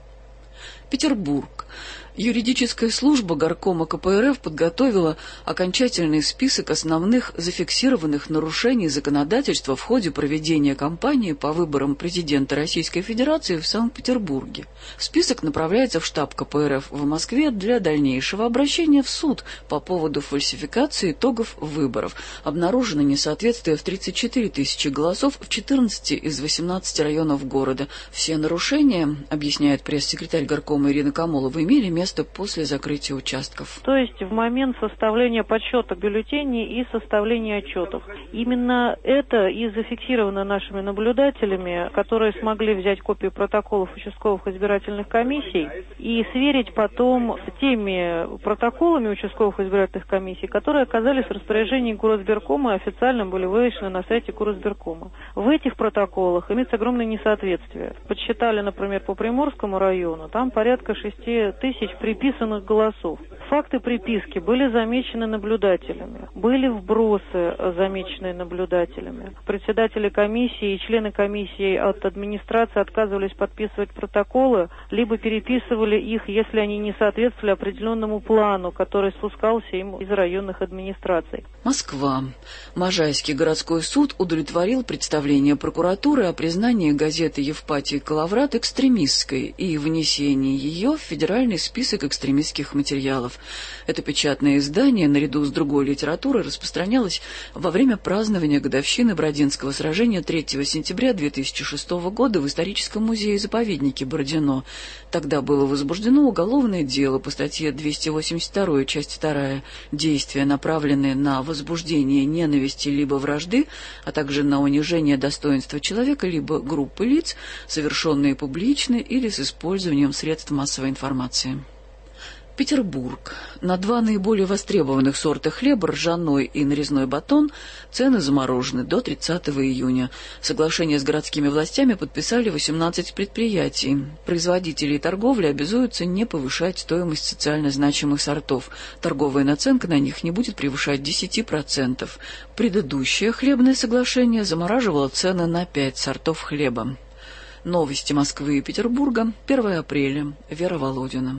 Петербург. Юридическая служба Горкома КПРФ подготовила окончательный список основных зафиксированных нарушений законодательства в ходе проведения кампании по выборам президента Российской Федерации в Санкт-Петербурге. Список направляется в штаб КПРФ в Москве для дальнейшего обращения в суд по поводу фальсификации итогов выборов. Обнаружено несоответствие в 34 тысячи голосов в 14 из 18 районов города. Все нарушения, объясняет пресс-секретарь Горкома Ирина Камолова, имели место после закрытия участков. То есть в момент составления подсчета бюллетеней и составления отчетов. Именно это и зафиксировано нашими наблюдателями, которые смогли взять копии протоколов участковых избирательных комиссий и сверить потом с теми протоколами участковых избирательных комиссий, которые оказались в распоряжении Горосбиркома и официально были вывешены на сайте Горосбиркома. В этих протоколах имеется огромное несоответствие. Подсчитали, например, по Приморскому району, там порядка 6 тысяч приписанных голосов. Факты приписки были замечены наблюдателями, были вбросы, замеченные наблюдателями. Председатели комиссии и члены комиссии от администрации отказывались подписывать протоколы, либо переписывали их, если они не соответствовали определенному плану, который спускался им из районных администраций. Москва. Можайский городской суд удовлетворил представление прокуратуры о признании газеты «Евпатий Калаврат» экстремистской и внесении внесение ее в федеральный список экстремистских материалов. Это печатное издание, наряду с другой литературой, распространялось во время празднования годовщины Бородинского сражения 3 сентября 2006 года в историческом музее-заповеднике Бородино. Тогда было возбуждено уголовное дело по статье 282, часть 2, действия, направленные на возбуждение ненависти либо вражды, а также на унижение достоинства человека либо группы лиц, совершенные публично или с использованием средств массовой информации. Петербург. На 2 наиболее востребованных сорта хлеба, ржаной и нарезной батон, цены заморожены до 30 июня. Соглашение с городскими властями подписали 18 предприятий. Производители и торговля обязуются не повышать стоимость социально значимых сортов. Торговая наценка на них не будет превышать 10%. Предыдущее хлебное соглашение замораживало цены на 5 сортов хлеба. Новости Москвы и Петербурга. 1 апреля. Вера Володина.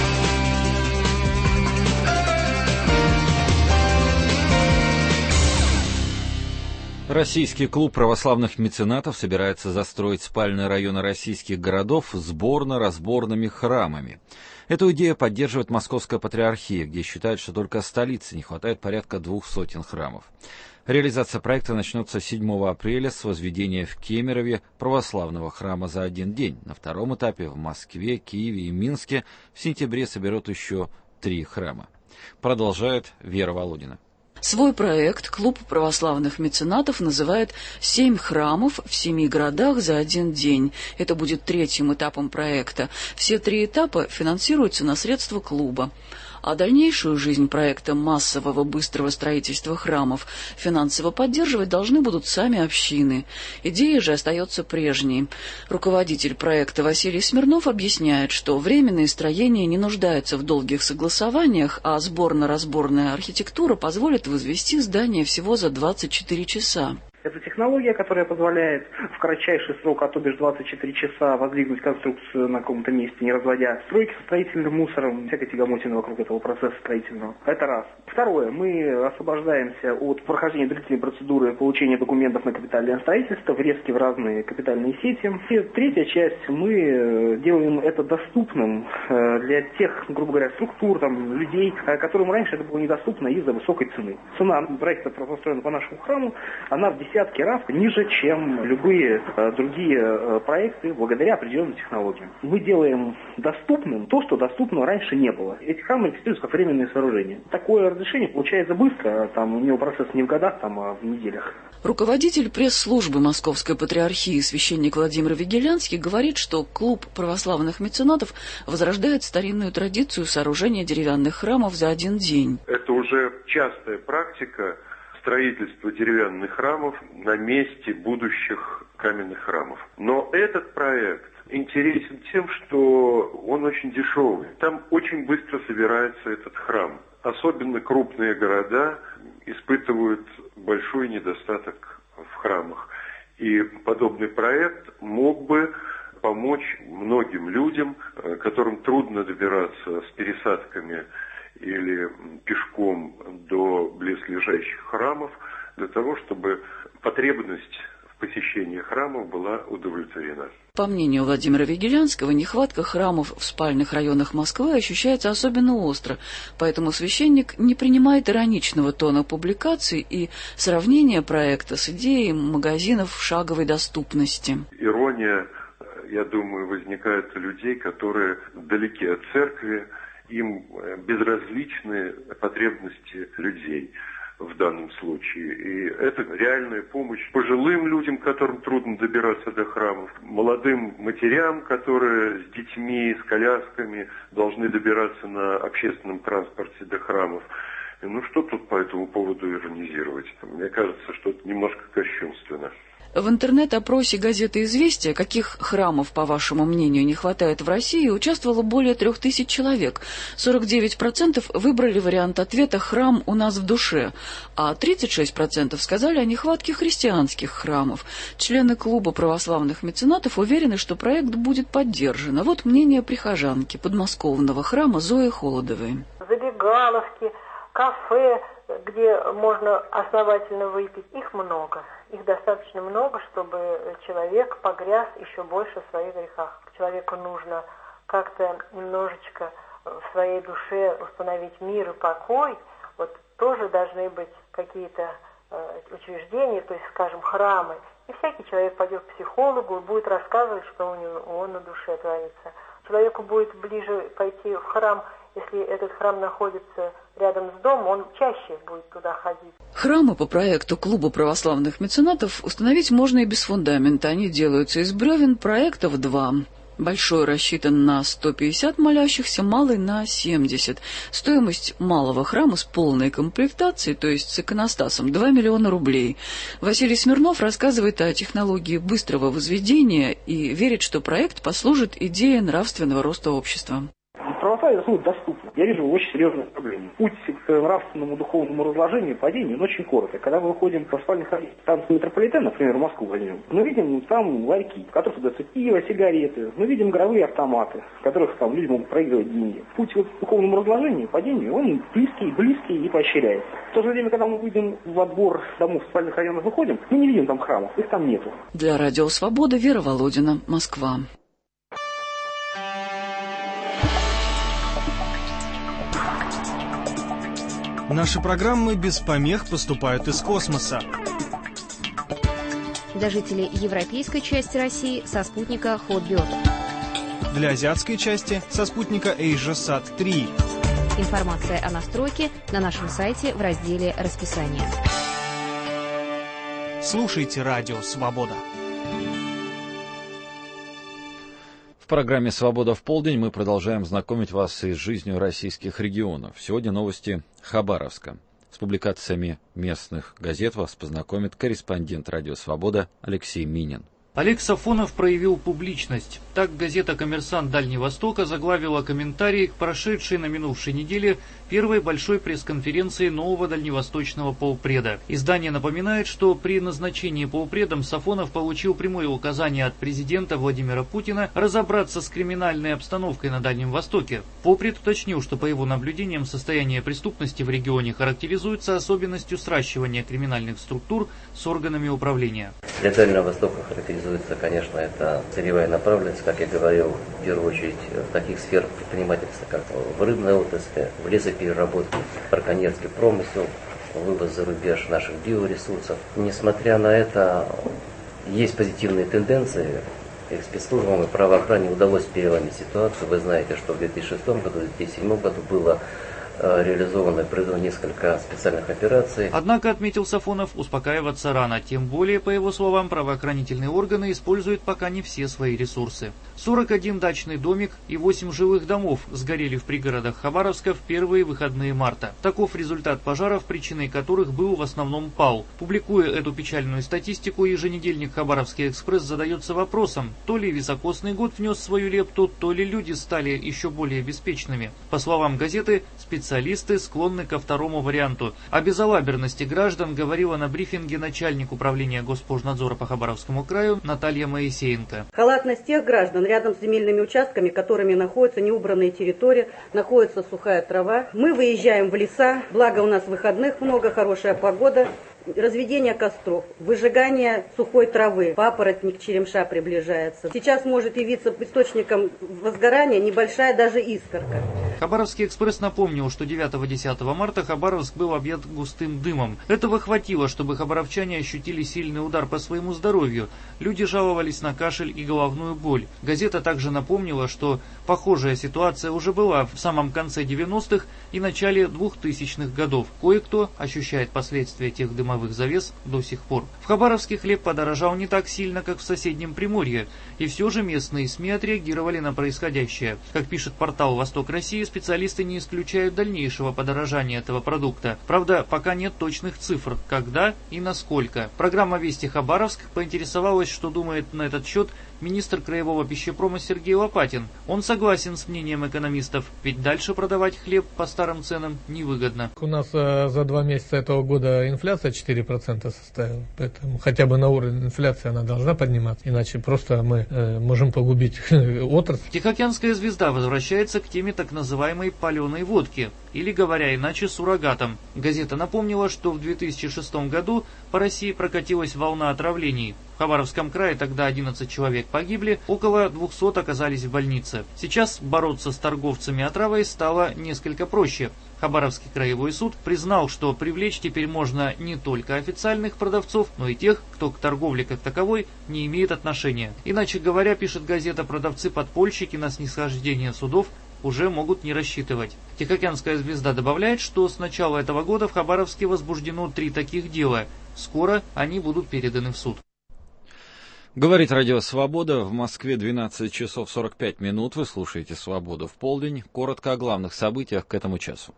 Российский клуб православных меценатов собирается застроить спальные районы российских городов сборно-разборными храмами. Эту идею поддерживает Московская патриархия, где считают, что только столице не хватает порядка 200 храмов. Реализация проекта начнется 7 апреля с возведения в Кемерове православного храма за один день. На втором этапе в Москве, Киеве и Минске в сентябре соберут еще 3 храма. Продолжает Вера Володина. Свой проект клуб православных меценатов называет «7 храмов в 7 городах за один день». Это будет 3-м этапом проекта. Все 3 этапа финансируются на средства клуба. А дальнейшую жизнь проекта массового быстрого строительства храмов финансово поддерживать должны будут сами общины. Идея же остается прежней. Руководитель проекта Василий Смирнов объясняет, что временные строения не нуждаются в долгих согласованиях, а сборно-разборная архитектура позволит возвести здание всего за 24 часа. Это технология, которая позволяет в кратчайший срок, а то бишь 24 часа, воздвигнуть конструкцию на каком-то месте, не разводя стройки со строительным мусором, всякой тягомотины вокруг этого процесса строительного. Это раз. Второе. Мы освобождаемся от прохождения длительной процедуры получения документов на капитальное строительство, врезки в разные капитальные сети. И третья часть. Мы делаем это доступным для тех, грубо говоря, структур, людей, которым раньше это было недоступно из-за высокой цены. Цена проекта, построена по нашему храму, она в десятки раз ниже, чем любые другие проекты благодаря определенным технологиям. Мы делаем доступным то, что доступно раньше не было. Эти храмы регистрируются как временные сооружения. Такое разрешение получается быстро, у него процесс не в годах, а в неделях. Руководитель пресс-службы Московской патриархии священник Владимир Вигелянский говорит, что клуб православных меценатов возрождает старинную традицию сооружения деревянных храмов за один день. Это уже частая практика строительства деревянных храмов на месте будущих каменных храмов. Но этот проект интересен тем, что он очень дешевый. Там очень быстро собирается этот храм. Особенно крупные города испытывают большой недостаток в храмах. И подобный проект мог бы помочь многим людям, которым трудно добираться с пересадками или пешком до близлежащих храмов, для того, чтобы потребность в посещении храмов была удовлетворена. По мнению Владимира Вигелянского, нехватка храмов в спальных районах Москвы ощущается особенно остро, поэтому священник не принимает ироничного тона публикаций и сравнения проекта с идеей магазинов шаговой доступности. Ирония, я думаю, возникает у людей, которые далеки от церкви, им безразличны потребности людей в данном случае. И это реальная помощь пожилым людям, которым трудно добираться до храмов, молодым матерям, которые с детьми, с колясками должны добираться на общественном транспорте до храмов. Что тут по этому поводу иронизировать? Мне кажется, что это немножко кощунственно. В интернет-опросе газеты «Известия», каких храмов, по вашему мнению, не хватает в России, участвовало более 3000 человек. 49% выбрали вариант ответа «Храм у нас в душе», а 36% сказали о нехватке христианских храмов. Члены клуба православных меценатов уверены, что проект будет поддержан. А вот мнение прихожанки подмосковного храма Зои Холодовой. Забегаловки, кафе, где можно основательно выпить, их много. Их достаточно много, чтобы человек погряз еще больше в своих грехах. Человеку нужно как-то немножечко в своей душе установить мир и покой, вот тоже должны быть какие-то учреждения, то есть, скажем, храмы. И всякий человек пойдет к психологу и будет рассказывать, что у него на душе творится. Человеку будет ближе пойти в храм, если этот храм находится рядом с домом, он чаще будет туда ходить. Храмы по проекту Клуба православных меценатов установить можно и без фундамента. Они делаются из бревен, проектов 2. Большой рассчитан на 150 молящихся, малый на 70. Стоимость малого храма с полной комплектацией, то есть с иконостасом, 2 миллиона рублей. Василий Смирнов рассказывает о технологии быстрого возведения и верит, что проект послужит идее нравственного роста общества. Православие должно быть доступно. Я вижу очень серьезные проблемы. Путь к нравственному духовному разложению, падению, он очень короток. Когда мы выходим в православный станцию метрополитена, например, в Москву возьмем, мы видим там ларьки, в которых продаются пиво, сигареты. Мы видим игровые автоматы, в которых там люди могут проигрывать деньги. Путь к духовному разложению, падению, он близкий и поощряется. В то же время, когда мы выйдем во двор домов в спальных районах, выходим, мы не видим там храмов, их там нету. Для Радио Свобода, Вера Володина, Москва. Наши программы без помех поступают из космоса. Для жителей европейской части России со спутника Hotbird. Для азиатской части со спутника AsiaSat-3. Информация о настройке на нашем сайте в разделе «Расписание». Слушайте Радио Свобода. В программе «Свобода в полдень» мы продолжаем знакомить вас с жизнью российских регионов. Сегодня новости Хабаровска. С публикациями местных газет вас познакомит корреспондент «Радио Свобода» Алексей Минин. Олег Сафонов проявил публичность. Так газета «Коммерсант Дальнего Востока» заглавила комментарий к прошедшей на минувшей неделе первой большой пресс-конференции нового дальневосточного полпреда. Издание напоминает, что при назначении полпредом Сафонов получил прямое указание от президента Владимира Путина разобраться с криминальной обстановкой на Дальнем Востоке. Полпред уточнил, что по его наблюдениям состояние преступности в регионе характеризуется особенностью сращивания криминальных структур с органами управления. Для Дальнего Востока характеризуется, конечно, это целевая направленность, как я говорил, в первую очередь в таких сферах предпринимательства, как в рыбной отрасли, в лесопереработке, браконьерский промысел, вывоз за рубеж наших биоресурсов. Несмотря на это, есть позитивные тенденции. И спецслужбам и правоохране удалось переломить ситуацию. Вы знаете, что в 2006 году, в 2007 году было реализовано несколько специальных операций. Однако, отметил Сафонов, успокаиваться рано. Тем более, по его словам, правоохранительные органы используют пока не все свои ресурсы. 41 дачный домик и 8 жилых домов сгорели в пригородах Хабаровска в первые выходные марта. Таков результат пожаров, причиной которых был в основном пал. Публикуя эту печальную статистику, еженедельник «Хабаровский экспресс» задается вопросом, то ли високосный год внес свою лепту, то ли люди стали еще более беспечными. По словам газеты, специалисты склонны ко второму варианту. О безалаберности граждан говорила на брифинге начальник управления Госпожнадзора по Хабаровскому краю Наталья Моисеенко. Халатность тех граждан, рядом с земельными участками, которыми находится неубранная территория, находится сухая трава. Мы выезжаем в леса, благо у нас выходных много, хорошая погода. Разведение костров, выжигание сухой травы, папоротник черемша приближается. Сейчас может явиться источником возгорания небольшая даже искорка. Хабаровский экспресс напомнил, что 9-10 марта Хабаровск был объят густым дымом. Этого хватило, чтобы хабаровчане ощутили сильный удар по своему здоровью. Люди жаловались на кашель и головную боль. Газета также напомнила, что похожая ситуация уже была в самом конце 90-х и начале 2000-х годов. Кое-кто ощущает последствия тех дымовых завес до сих пор. В Хабаровске хлеб подорожал не так сильно, как в соседнем Приморье, и все же местные СМИ отреагировали на происходящее. Как пишет портал «Восток России», специалисты не исключают дальнейшего подорожания этого продукта. Правда, пока нет точных цифр, когда и насколько. Программа «Вести Хабаровск» поинтересовалась, что думает на этот счет министр краевого пищепрома Сергей Лопатин. Он согласен с мнением экономистов, ведь дальше продавать хлеб по старым ценам невыгодно. У нас за 2 месяца этого года инфляция 4% составила, поэтому хотя бы на уровень инфляции она должна подниматься, иначе просто мы можем погубить отрасль. Тихоокеанская звезда возвращается к теме так называемой паленой водки. или, говоря иначе, суррогатом. Газета напомнила, что в 2006 году по России прокатилась волна отравлений. В Хабаровском крае тогда 11 человек погибли, около 200 оказались в больнице. Сейчас бороться с торговцами отравой стало несколько проще. Хабаровский краевой суд признал, что привлечь теперь можно не только официальных продавцов, но и тех, кто к торговле как таковой не имеет отношения. Иначе говоря, пишет газета, продавцы-подпольщики на снисхождение судов уже могут не рассчитывать. Тихоокеанская звезда добавляет, что с начала этого года в Хабаровске возбуждено 3 таких дела. Скоро они будут переданы в суд. Говорит Радио Свобода. В Москве 12 часов 45 минут. Вы слушаете «Свободу в полдень». Коротко о главных событиях к этому часу.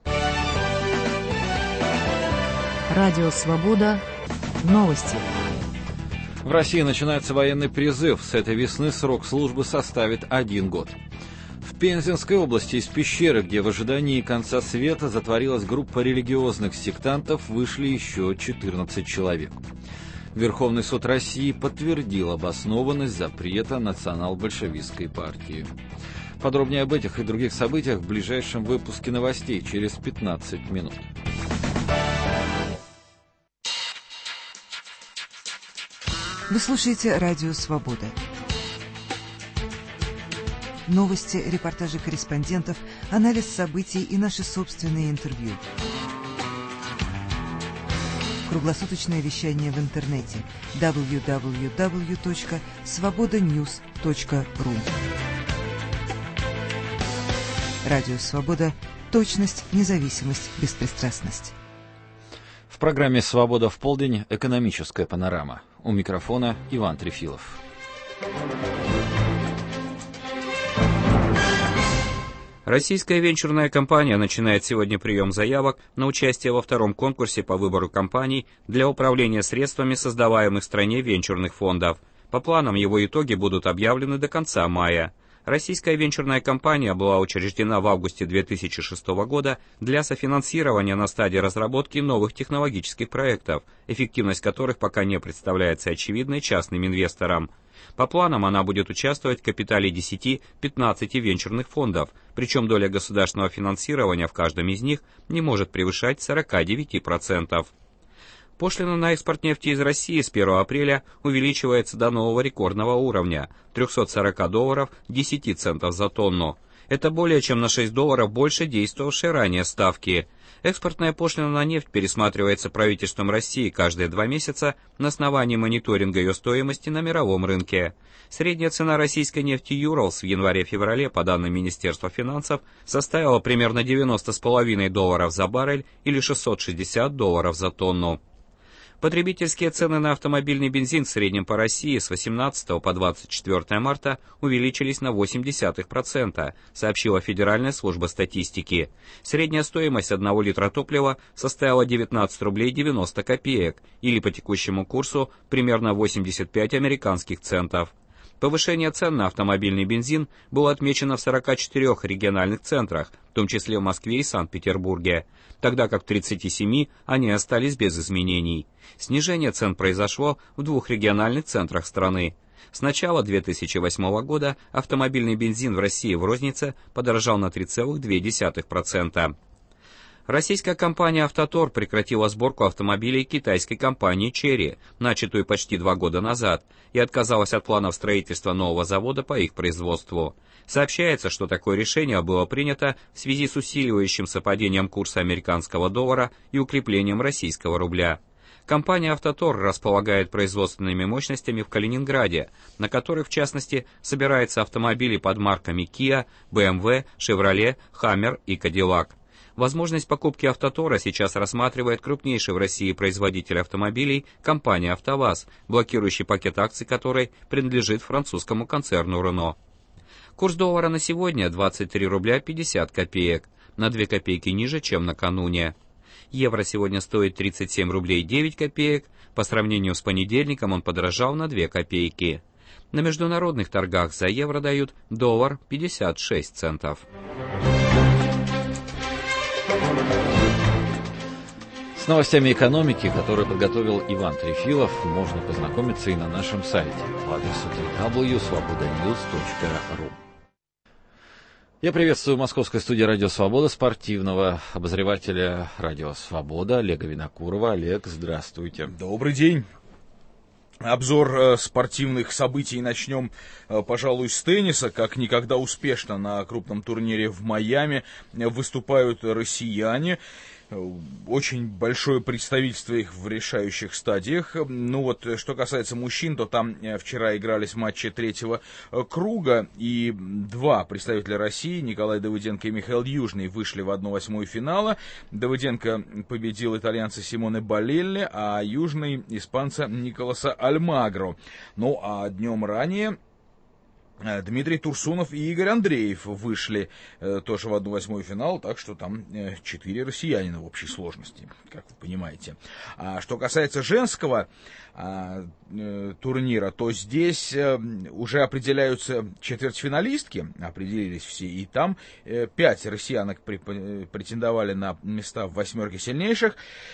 Радио Свобода. Новости. В России начинается военный призыв. С этой весны срок службы составит 1 год. В Пензенской области из пещеры, где в ожидании конца света затворилась группа религиозных сектантов, вышли еще 14 человек. Верховный суд России подтвердил обоснованность запрета национал-большевистской партии. Подробнее об этих и других событиях в ближайшем выпуске новостей через 15 минут. Вы слушаете Радио Свобода. Новости, репортажи корреспондентов, анализ событий и наши собственные интервью. Круглосуточное вещание в интернете www.svobodanews.ru. Радио Свобода. Точность, независимость, беспристрастность. В программе «Свобода в полдень» экономическая панорама. У микрофона Иван Трефилов. Российская венчурная компания начинает сегодня прием заявок на участие во втором конкурсе по выбору компаний для управления средствами создаваемых в стране венчурных фондов. По планам его итоги будут объявлены до конца мая. Российская венчурная компания была учреждена в августе 2006 года для софинансирования на стадии разработки новых технологических проектов, эффективность которых пока не представляется очевидной частным инвесторам. По планам она будет участвовать в капитале 10-15 венчурных фондов, причем доля государственного финансирования в каждом из них не может превышать 49%. Пошлина на экспорт нефти из России с 1 апреля увеличивается до нового рекордного уровня – $340 10 центов за тонну. Это более чем на $6 больше действовавшей ранее ставки. Экспортная пошлина на нефть пересматривается правительством России каждые 2 месяца на основании мониторинга ее стоимости на мировом рынке. Средняя цена российской нефти Urals в январе-феврале, по данным Министерства финансов, составила примерно $90,5 за баррель или $660 за тонну. Потребительские цены на автомобильный бензин в среднем по России с 18 по 24 марта увеличились на 0,8%, сообщила Федеральная служба статистики. Средняя стоимость 1 литра топлива составила 19 рублей 90 копеек, или по текущему курсу примерно 85 американских центов. Повышение цен на автомобильный бензин было отмечено в 44 региональных центрах, в том числе в Москве и Санкт-Петербурге, тогда как в 37 они остались без изменений. Снижение цен произошло в 2 региональных центрах страны. С начала 2008 года автомобильный бензин в России в рознице подорожал на 3,2%. Российская компания «Автотор» прекратила сборку автомобилей китайской компании «Черри», начатую почти 2 года назад, и отказалась от планов строительства нового завода по их производству. Сообщается, что такое решение было принято в связи с усиливающимся падением курса американского доллара и укреплением российского рубля. Компания «Автотор» располагает производственными мощностями в Калининграде, на которых, в частности, собираются автомобили под марками Kia, BMW, Chevrolet, Hammer и Cadillac. Возможность покупки «Автотора» сейчас рассматривает крупнейший в России производитель автомобилей компания «АвтоВАЗ», блокирующий пакет акций которой принадлежит французскому концерну «Рено». Курс доллара на сегодня 23 рубля 50 копеек, на 2 копейки ниже, чем накануне. Евро сегодня стоит 37 рублей 9 копеек, по сравнению с понедельником он подорожал на 2 копейки. На международных торгах за евро дают доллар 56 центов. С новостями экономики, которые подготовил Иван Трефилов, можно познакомиться и на нашем сайте по адресу www.svobodanews.ru. Я приветствую в московской студии «Радио Свобода» спортивного обозревателя «Радио Свобода» Олега Винокурова. Олег, здравствуйте. Добрый день. Обзор спортивных событий начнем, пожалуй, с тенниса. Как никогда успешно на крупном турнире в Майами выступают россияне. Очень большое представительство их в решающих стадиях. Ну вот, что касается мужчин, то там вчера игрались матчи третьего круга, и два представителя России, Николай Давыденко и Михаил Южный, вышли в 1/8 финала. Давыденко победил итальянца Симоне Болелли, а Южный — испанца Николаса Альмагро. Ну а днем ранее Дмитрий Турсунов и Игорь Андреев вышли тоже в 1/8 финал, так что там 4 россиянина в общей сложности, как вы понимаете. А что касается женского турнира, то здесь уже определяются четвертьфиналистки, определились все, и там 5 россиянок претендовали на места в 8 сильнейших,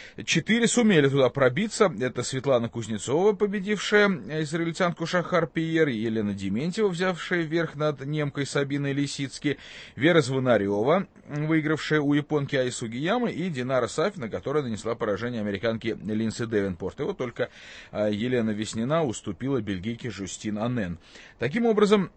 4 сумели туда пробиться. Это Светлана Кузнецова, победившая израильтянку Шахар Пиер, Елена Дементьева, взявшая верх над немкой Сабиной Лисицки, Вера Звонарева, выигравшая у японки Аи Сугиямы, и Динара Сафина, которая нанесла поражение американке Линдси Девенпорт. И вот только Елена Веснина уступила бельгийке Жюстин Аннен. Таким образом,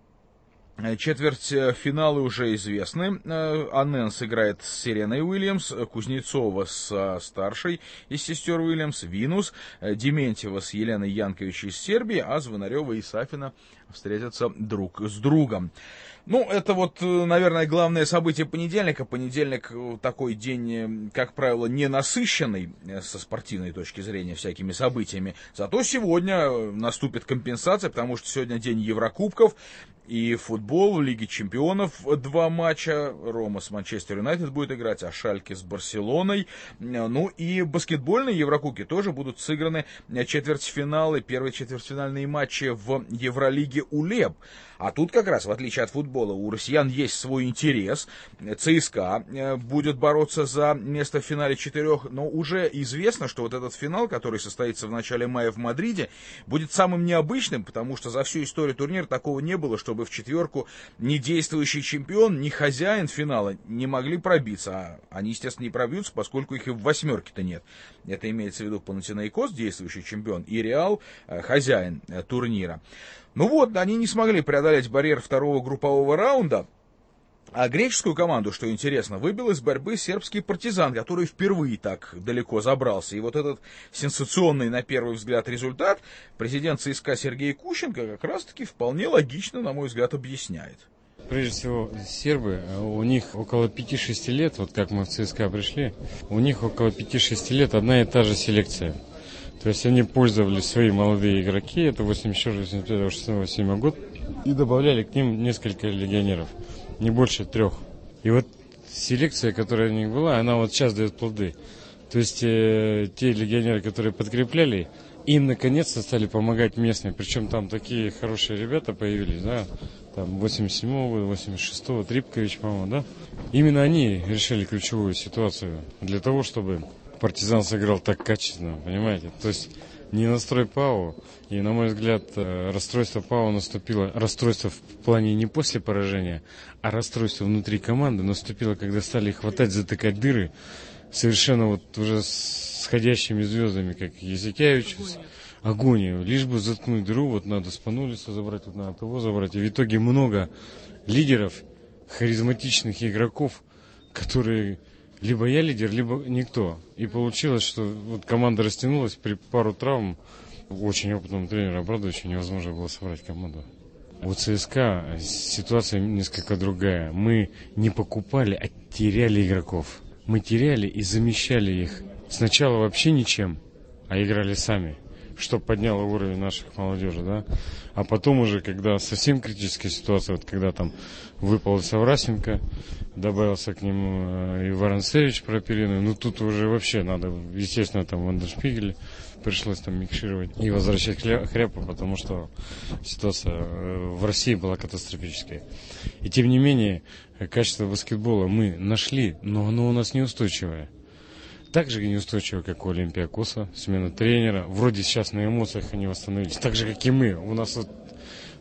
четвертьфиналы уже известны. Аннен сыграет с Сиреной Уильямс, Кузнецова с старшей из сестер Уильямс, Винус, Дементьева с Еленой Янкович из Сербии, а Звонарева и Сафина встретятся друг с другом. Ну, это вот, наверное, главное событие понедельника. Понедельник такой день, как правило, не насыщенный со спортивной точки зрения всякими событиями. Зато сегодня наступит компенсация, потому что сегодня день Еврокубков и футбол в Лиге Чемпионов. 2 матча. Рома с Манчестер Юнайтед будет играть, а Шальке с Барселоной. Ну и баскетбольные Еврокубки тоже будут сыграны четвертьфиналы, первые четвертьфинальные матчи в Евролиге УЛЕБ. А тут как раз, в отличие от футбола, у россиян есть свой интерес. ЦСКА будет бороться за место в финале 4, но уже известно, что вот этот финал, который состоится в начале мая в Мадриде, будет самым необычным, потому что за всю историю турнира такого не было, чтобы в 4 ни действующий чемпион, ни хозяин финала не могли пробиться. А они, естественно, не пробьются, поскольку их и в 8-ке-то нет. Это имеется в виду Панатинаикос, действующий чемпион, и Реал, хозяин турнира. Ну вот, они не смогли преодолеть барьер второго группового раунда, а греческую команду, что интересно, выбил из борьбы сербский «Партизан», который впервые так далеко забрался. И вот этот сенсационный, на первый взгляд, результат президент ЦСКА Сергей Кущенко как раз-таки вполне логично, на мой взгляд, объясняет. Прежде всего, сербы, у них около 5-6 лет, вот как мы в ЦСКА пришли, у них около 5-6 лет одна и та же селекция. То есть они пользовались свои молодые игроки, это 84, 85, 87 год, и добавляли к ним несколько легионеров, не больше 3. И вот селекция, которая у них была, она вот сейчас дает плоды. То есть те легионеры, которые подкрепляли, им наконец-то стали помогать местные. Причем там такие хорошие ребята появились, да, там 87-го, 86-го, Трипкович, по-моему, да. Именно они решили ключевую ситуацию для того, чтобы «Партизан» сыграл так качественно, понимаете? То есть не настрой ПАО, и, на мой взгляд, расстройство ПАО наступило, расстройство в плане не после поражения, а расстройство внутри команды наступило, когда стали хватать, затыкать дыры, совершенно вот уже с сходящими звездами, как Языкевич, агонию, лишь бы заткнуть дыру, вот надо Спанулиса забрать, вот надо того забрать, и в итоге много лидеров, харизматичных игроков, которые... Либо я лидер, либо никто. И получилось, что вот команда растянулась при пару травм. Очень опытному тренеру, обрадующе, невозможно было собрать команду. У ЦСКА ситуация несколько другая. Мы не покупали, а теряли игроков. Мы теряли и замещали их. Сначала вообще ничем, а играли сами. Что подняло уровень наших молодежи, да. А потом уже, когда совсем критическая ситуация, вот когда там выпал Саврасенко, добавился к нему и Воронцевич прооперированный, ну тут уже вообще надо, естественно, там Вандершпигель пришлось там микшировать и возвращать Хряпа, потому что ситуация в России была катастрофическая. И тем не менее, качество баскетбола мы нашли, но оно у нас неустойчивое. Так же неустойчиво, как у Олимпиакоса, смена тренера. Вроде сейчас на эмоциях они восстановились. Так же, как и мы. У нас вот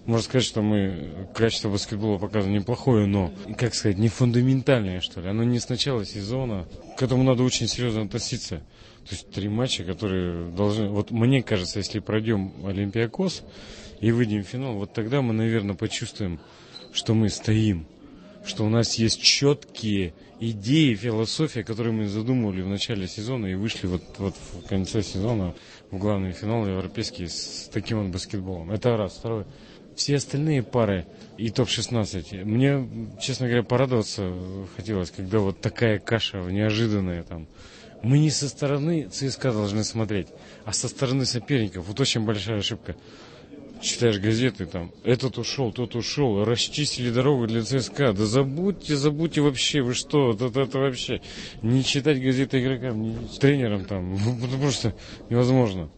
можно сказать, что мы качество баскетбола показываем неплохое, но, как сказать, не фундаментальное, что ли. Оно не с начала сезона. К этому надо очень серьезно относиться. То есть 3 матча, которые должны... Вот мне кажется, если пройдем Олимпиакос и выйдем в финал, вот тогда мы, наверное, почувствуем, что мы стоим, что у нас есть четкие идеи, философия, которые мы задумывали в начале сезона и вышли вот в конце сезона в главный финал европейский с таким вот баскетболом. Это раз. Второе. Все остальные пары и топ-16, мне, честно говоря, порадоваться хотелось, когда вот такая каша неожиданная там. Мы не со стороны ЦСКА должны смотреть, а со стороны соперников. Вот очень большая ошибка. Читаешь газеты, там, этот ушел, тот ушел, расчистили дорогу для ЦСКА. Да забудьте вообще, вы что, это вообще. Не читать газеты игрокам, не тренерам там, это просто невозможно.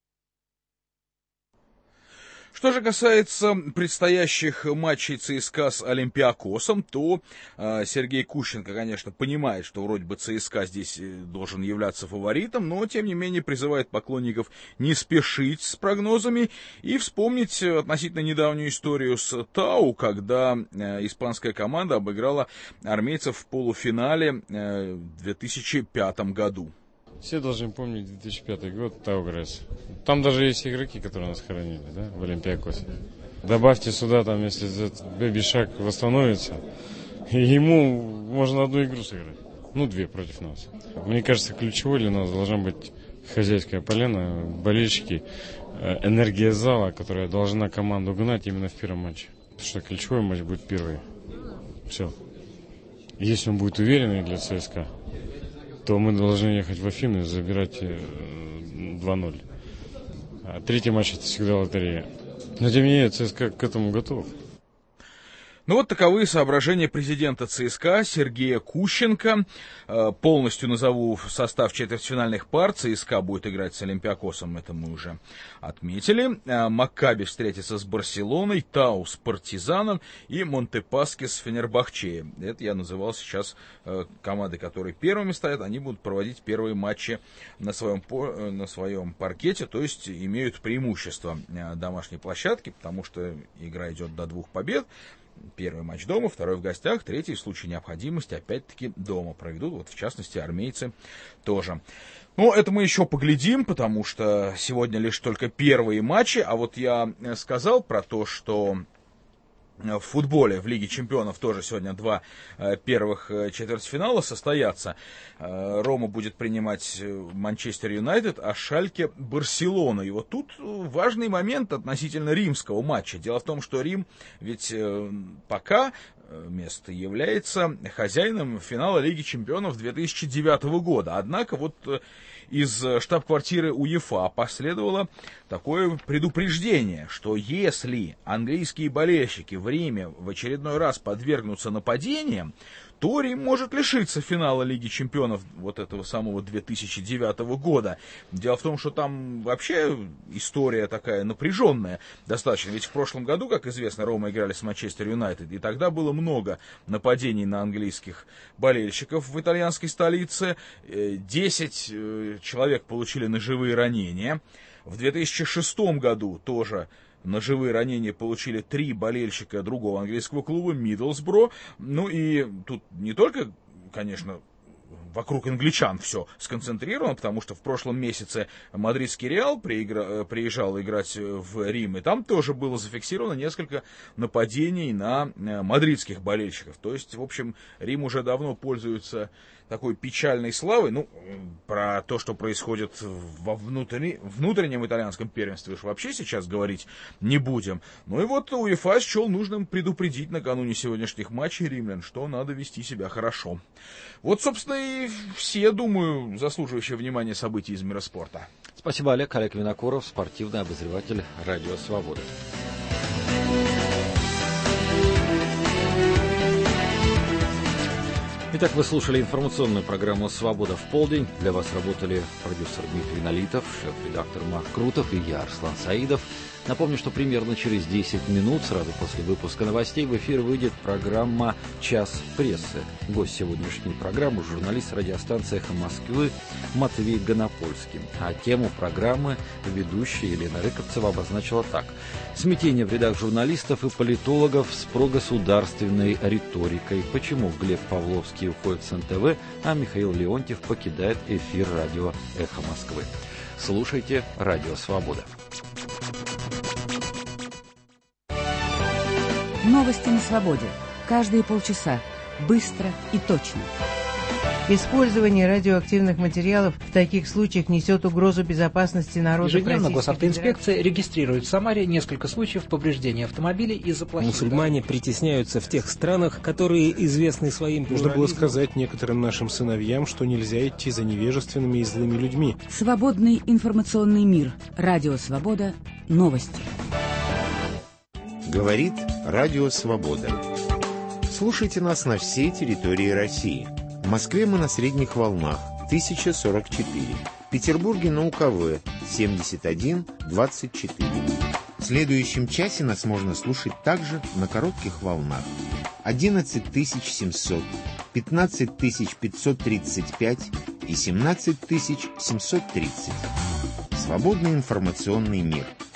Что же касается предстоящих матчей ЦСКА с Олимпиакосом, то Сергей Кущенко, конечно, понимает, что вроде бы ЦСКА здесь должен являться фаворитом, но, тем не менее, призывает поклонников не спешить с прогнозами и вспомнить относительно недавнюю историю с ТАУ, когда испанская команда обыграла армейцев в полуфинале в 2005 году. Все должны помнить 2005 год, Таугресс. Там даже есть игроки, которые нас хоронили, да, в Олимпиакосе. Добавьте сюда, там, если Бэби Шак восстановится, ему можно одну игру сыграть. 2 против нас. Мне кажется, ключевой для нас должна быть хозяйская полена, болельщики, энергия зала, которая должна команду гнать именно в первом матче. Потому что ключевой матч будет первый. Все. Если он будет уверенный для ЦСКА, то мы должны ехать в Афины и забирать 2-0. А 3-й матч это всегда лотерея. Но тем не менее ЦСКА к этому готов. Ну вот таковы соображения президента ЦСКА Сергея Кущенко. Полностью назову состав четвертьфинальных пар. ЦСКА будет играть с Олимпиакосом, это мы уже отметили. Маккаби встретится с Барселоной, Тау с Партизаном и Монтепаске с Фенербахче. Это я называл сейчас команды, которые первыми стоят. Они будут проводить первые матчи на своем паркете, то есть имеют преимущество домашней площадки, потому что игра идет до 2 побед. Первый матч дома, второй в гостях, третий в случае необходимости опять-таки дома проведут. Вот в частности армейцы тоже. Но это мы еще поглядим, потому что сегодня лишь только первые матчи. А вот я сказал про то, что в футболе в Лиге Чемпионов тоже сегодня 2 первых четвертьфинала состоятся. Рома будет принимать Манчестер Юнайтед, а Шальке Барселону. И вот тут важный момент относительно римского матча. Дело в том, что Рим ведь пока место является хозяином финала Лиги Чемпионов 2009 года. Однако вот из штаб-квартиры УЕФА последовало такое предупреждение, что если английские болельщики в Риме в очередной раз подвергнутся нападениям, то Рим может лишиться финала Лиги Чемпионов вот этого самого 2009 года. Дело в том, что там вообще история такая напряженная достаточно. Ведь в прошлом году, как известно, Рома играли с Манчестер Юнайтед, и тогда было много нападений на английских болельщиков в итальянской столице. 10 человек получили ножевые ранения. В 2006 году тоже ножевые ранения получили 3 болельщика другого английского клуба, Миддлсбро. Ну и тут не только, конечно, вокруг англичан все сконцентрировано, потому что в прошлом месяце мадридский Реал приезжал играть в Рим, и там тоже было зафиксировано несколько нападений на мадридских болельщиков. То есть, в общем, Рим уже давно пользуется такой печальной славой. Ну, про то, что происходит во внутреннем итальянском первенстве, уж вообще сейчас говорить не будем. Ну и вот УЕФА счел нужным предупредить накануне сегодняшних матчей римлян, что надо вести себя хорошо. Вот, собственно, и все, думаю, заслуживающие внимания события из мира спорта. Спасибо, Олег. Олег Винокуров, спортивный обозреватель «Радио Свобода». Итак, вы слушали информационную программу «Свобода в полдень». Для вас работали продюсер Дмитрий Налитов, шеф-редактор Марк Крутов и я, Арслан Саидов. Напомню, что примерно через 10 минут, сразу после выпуска новостей, в эфир выйдет программа «Час прессы». Гость сегодняшней программы – журналист радиостанции «Эхо Москвы» Матвей Гонопольский. А тему программы ведущая Елена Рыковцева обозначила так: «Смятение в рядах журналистов и политологов с прогосударственной риторикой. Почему Глеб Павловский уходит с НТВ, а Михаил Леонтьев покидает эфир радио «Эхо Москвы». Слушайте «Радио Свобода». Новости на свободе. Каждые полчаса. Быстро и точно. Использование радиоактивных материалов в таких случаях несет угрозу безопасности народа. Ежедневно госавтоинспекция регистрирует в Самаре несколько случаев повреждения автомобилей из-за плохих... Мусульмане притесняются в тех странах, которые известны своим плурализмом. Нужно было сказать некоторым нашим сыновьям, что нельзя идти за невежественными и злыми людьми. Свободный информационный мир. Радио Свобода. Новости. Говорит Радио Свобода. Слушайте нас на всей территории России. В Москве мы на средних волнах 1044. В Петербурге на УКВ 71-24. В следующем часе нас можно слушать также на коротких волнах 11700, 15535 и 17730. Свободный информационный мир.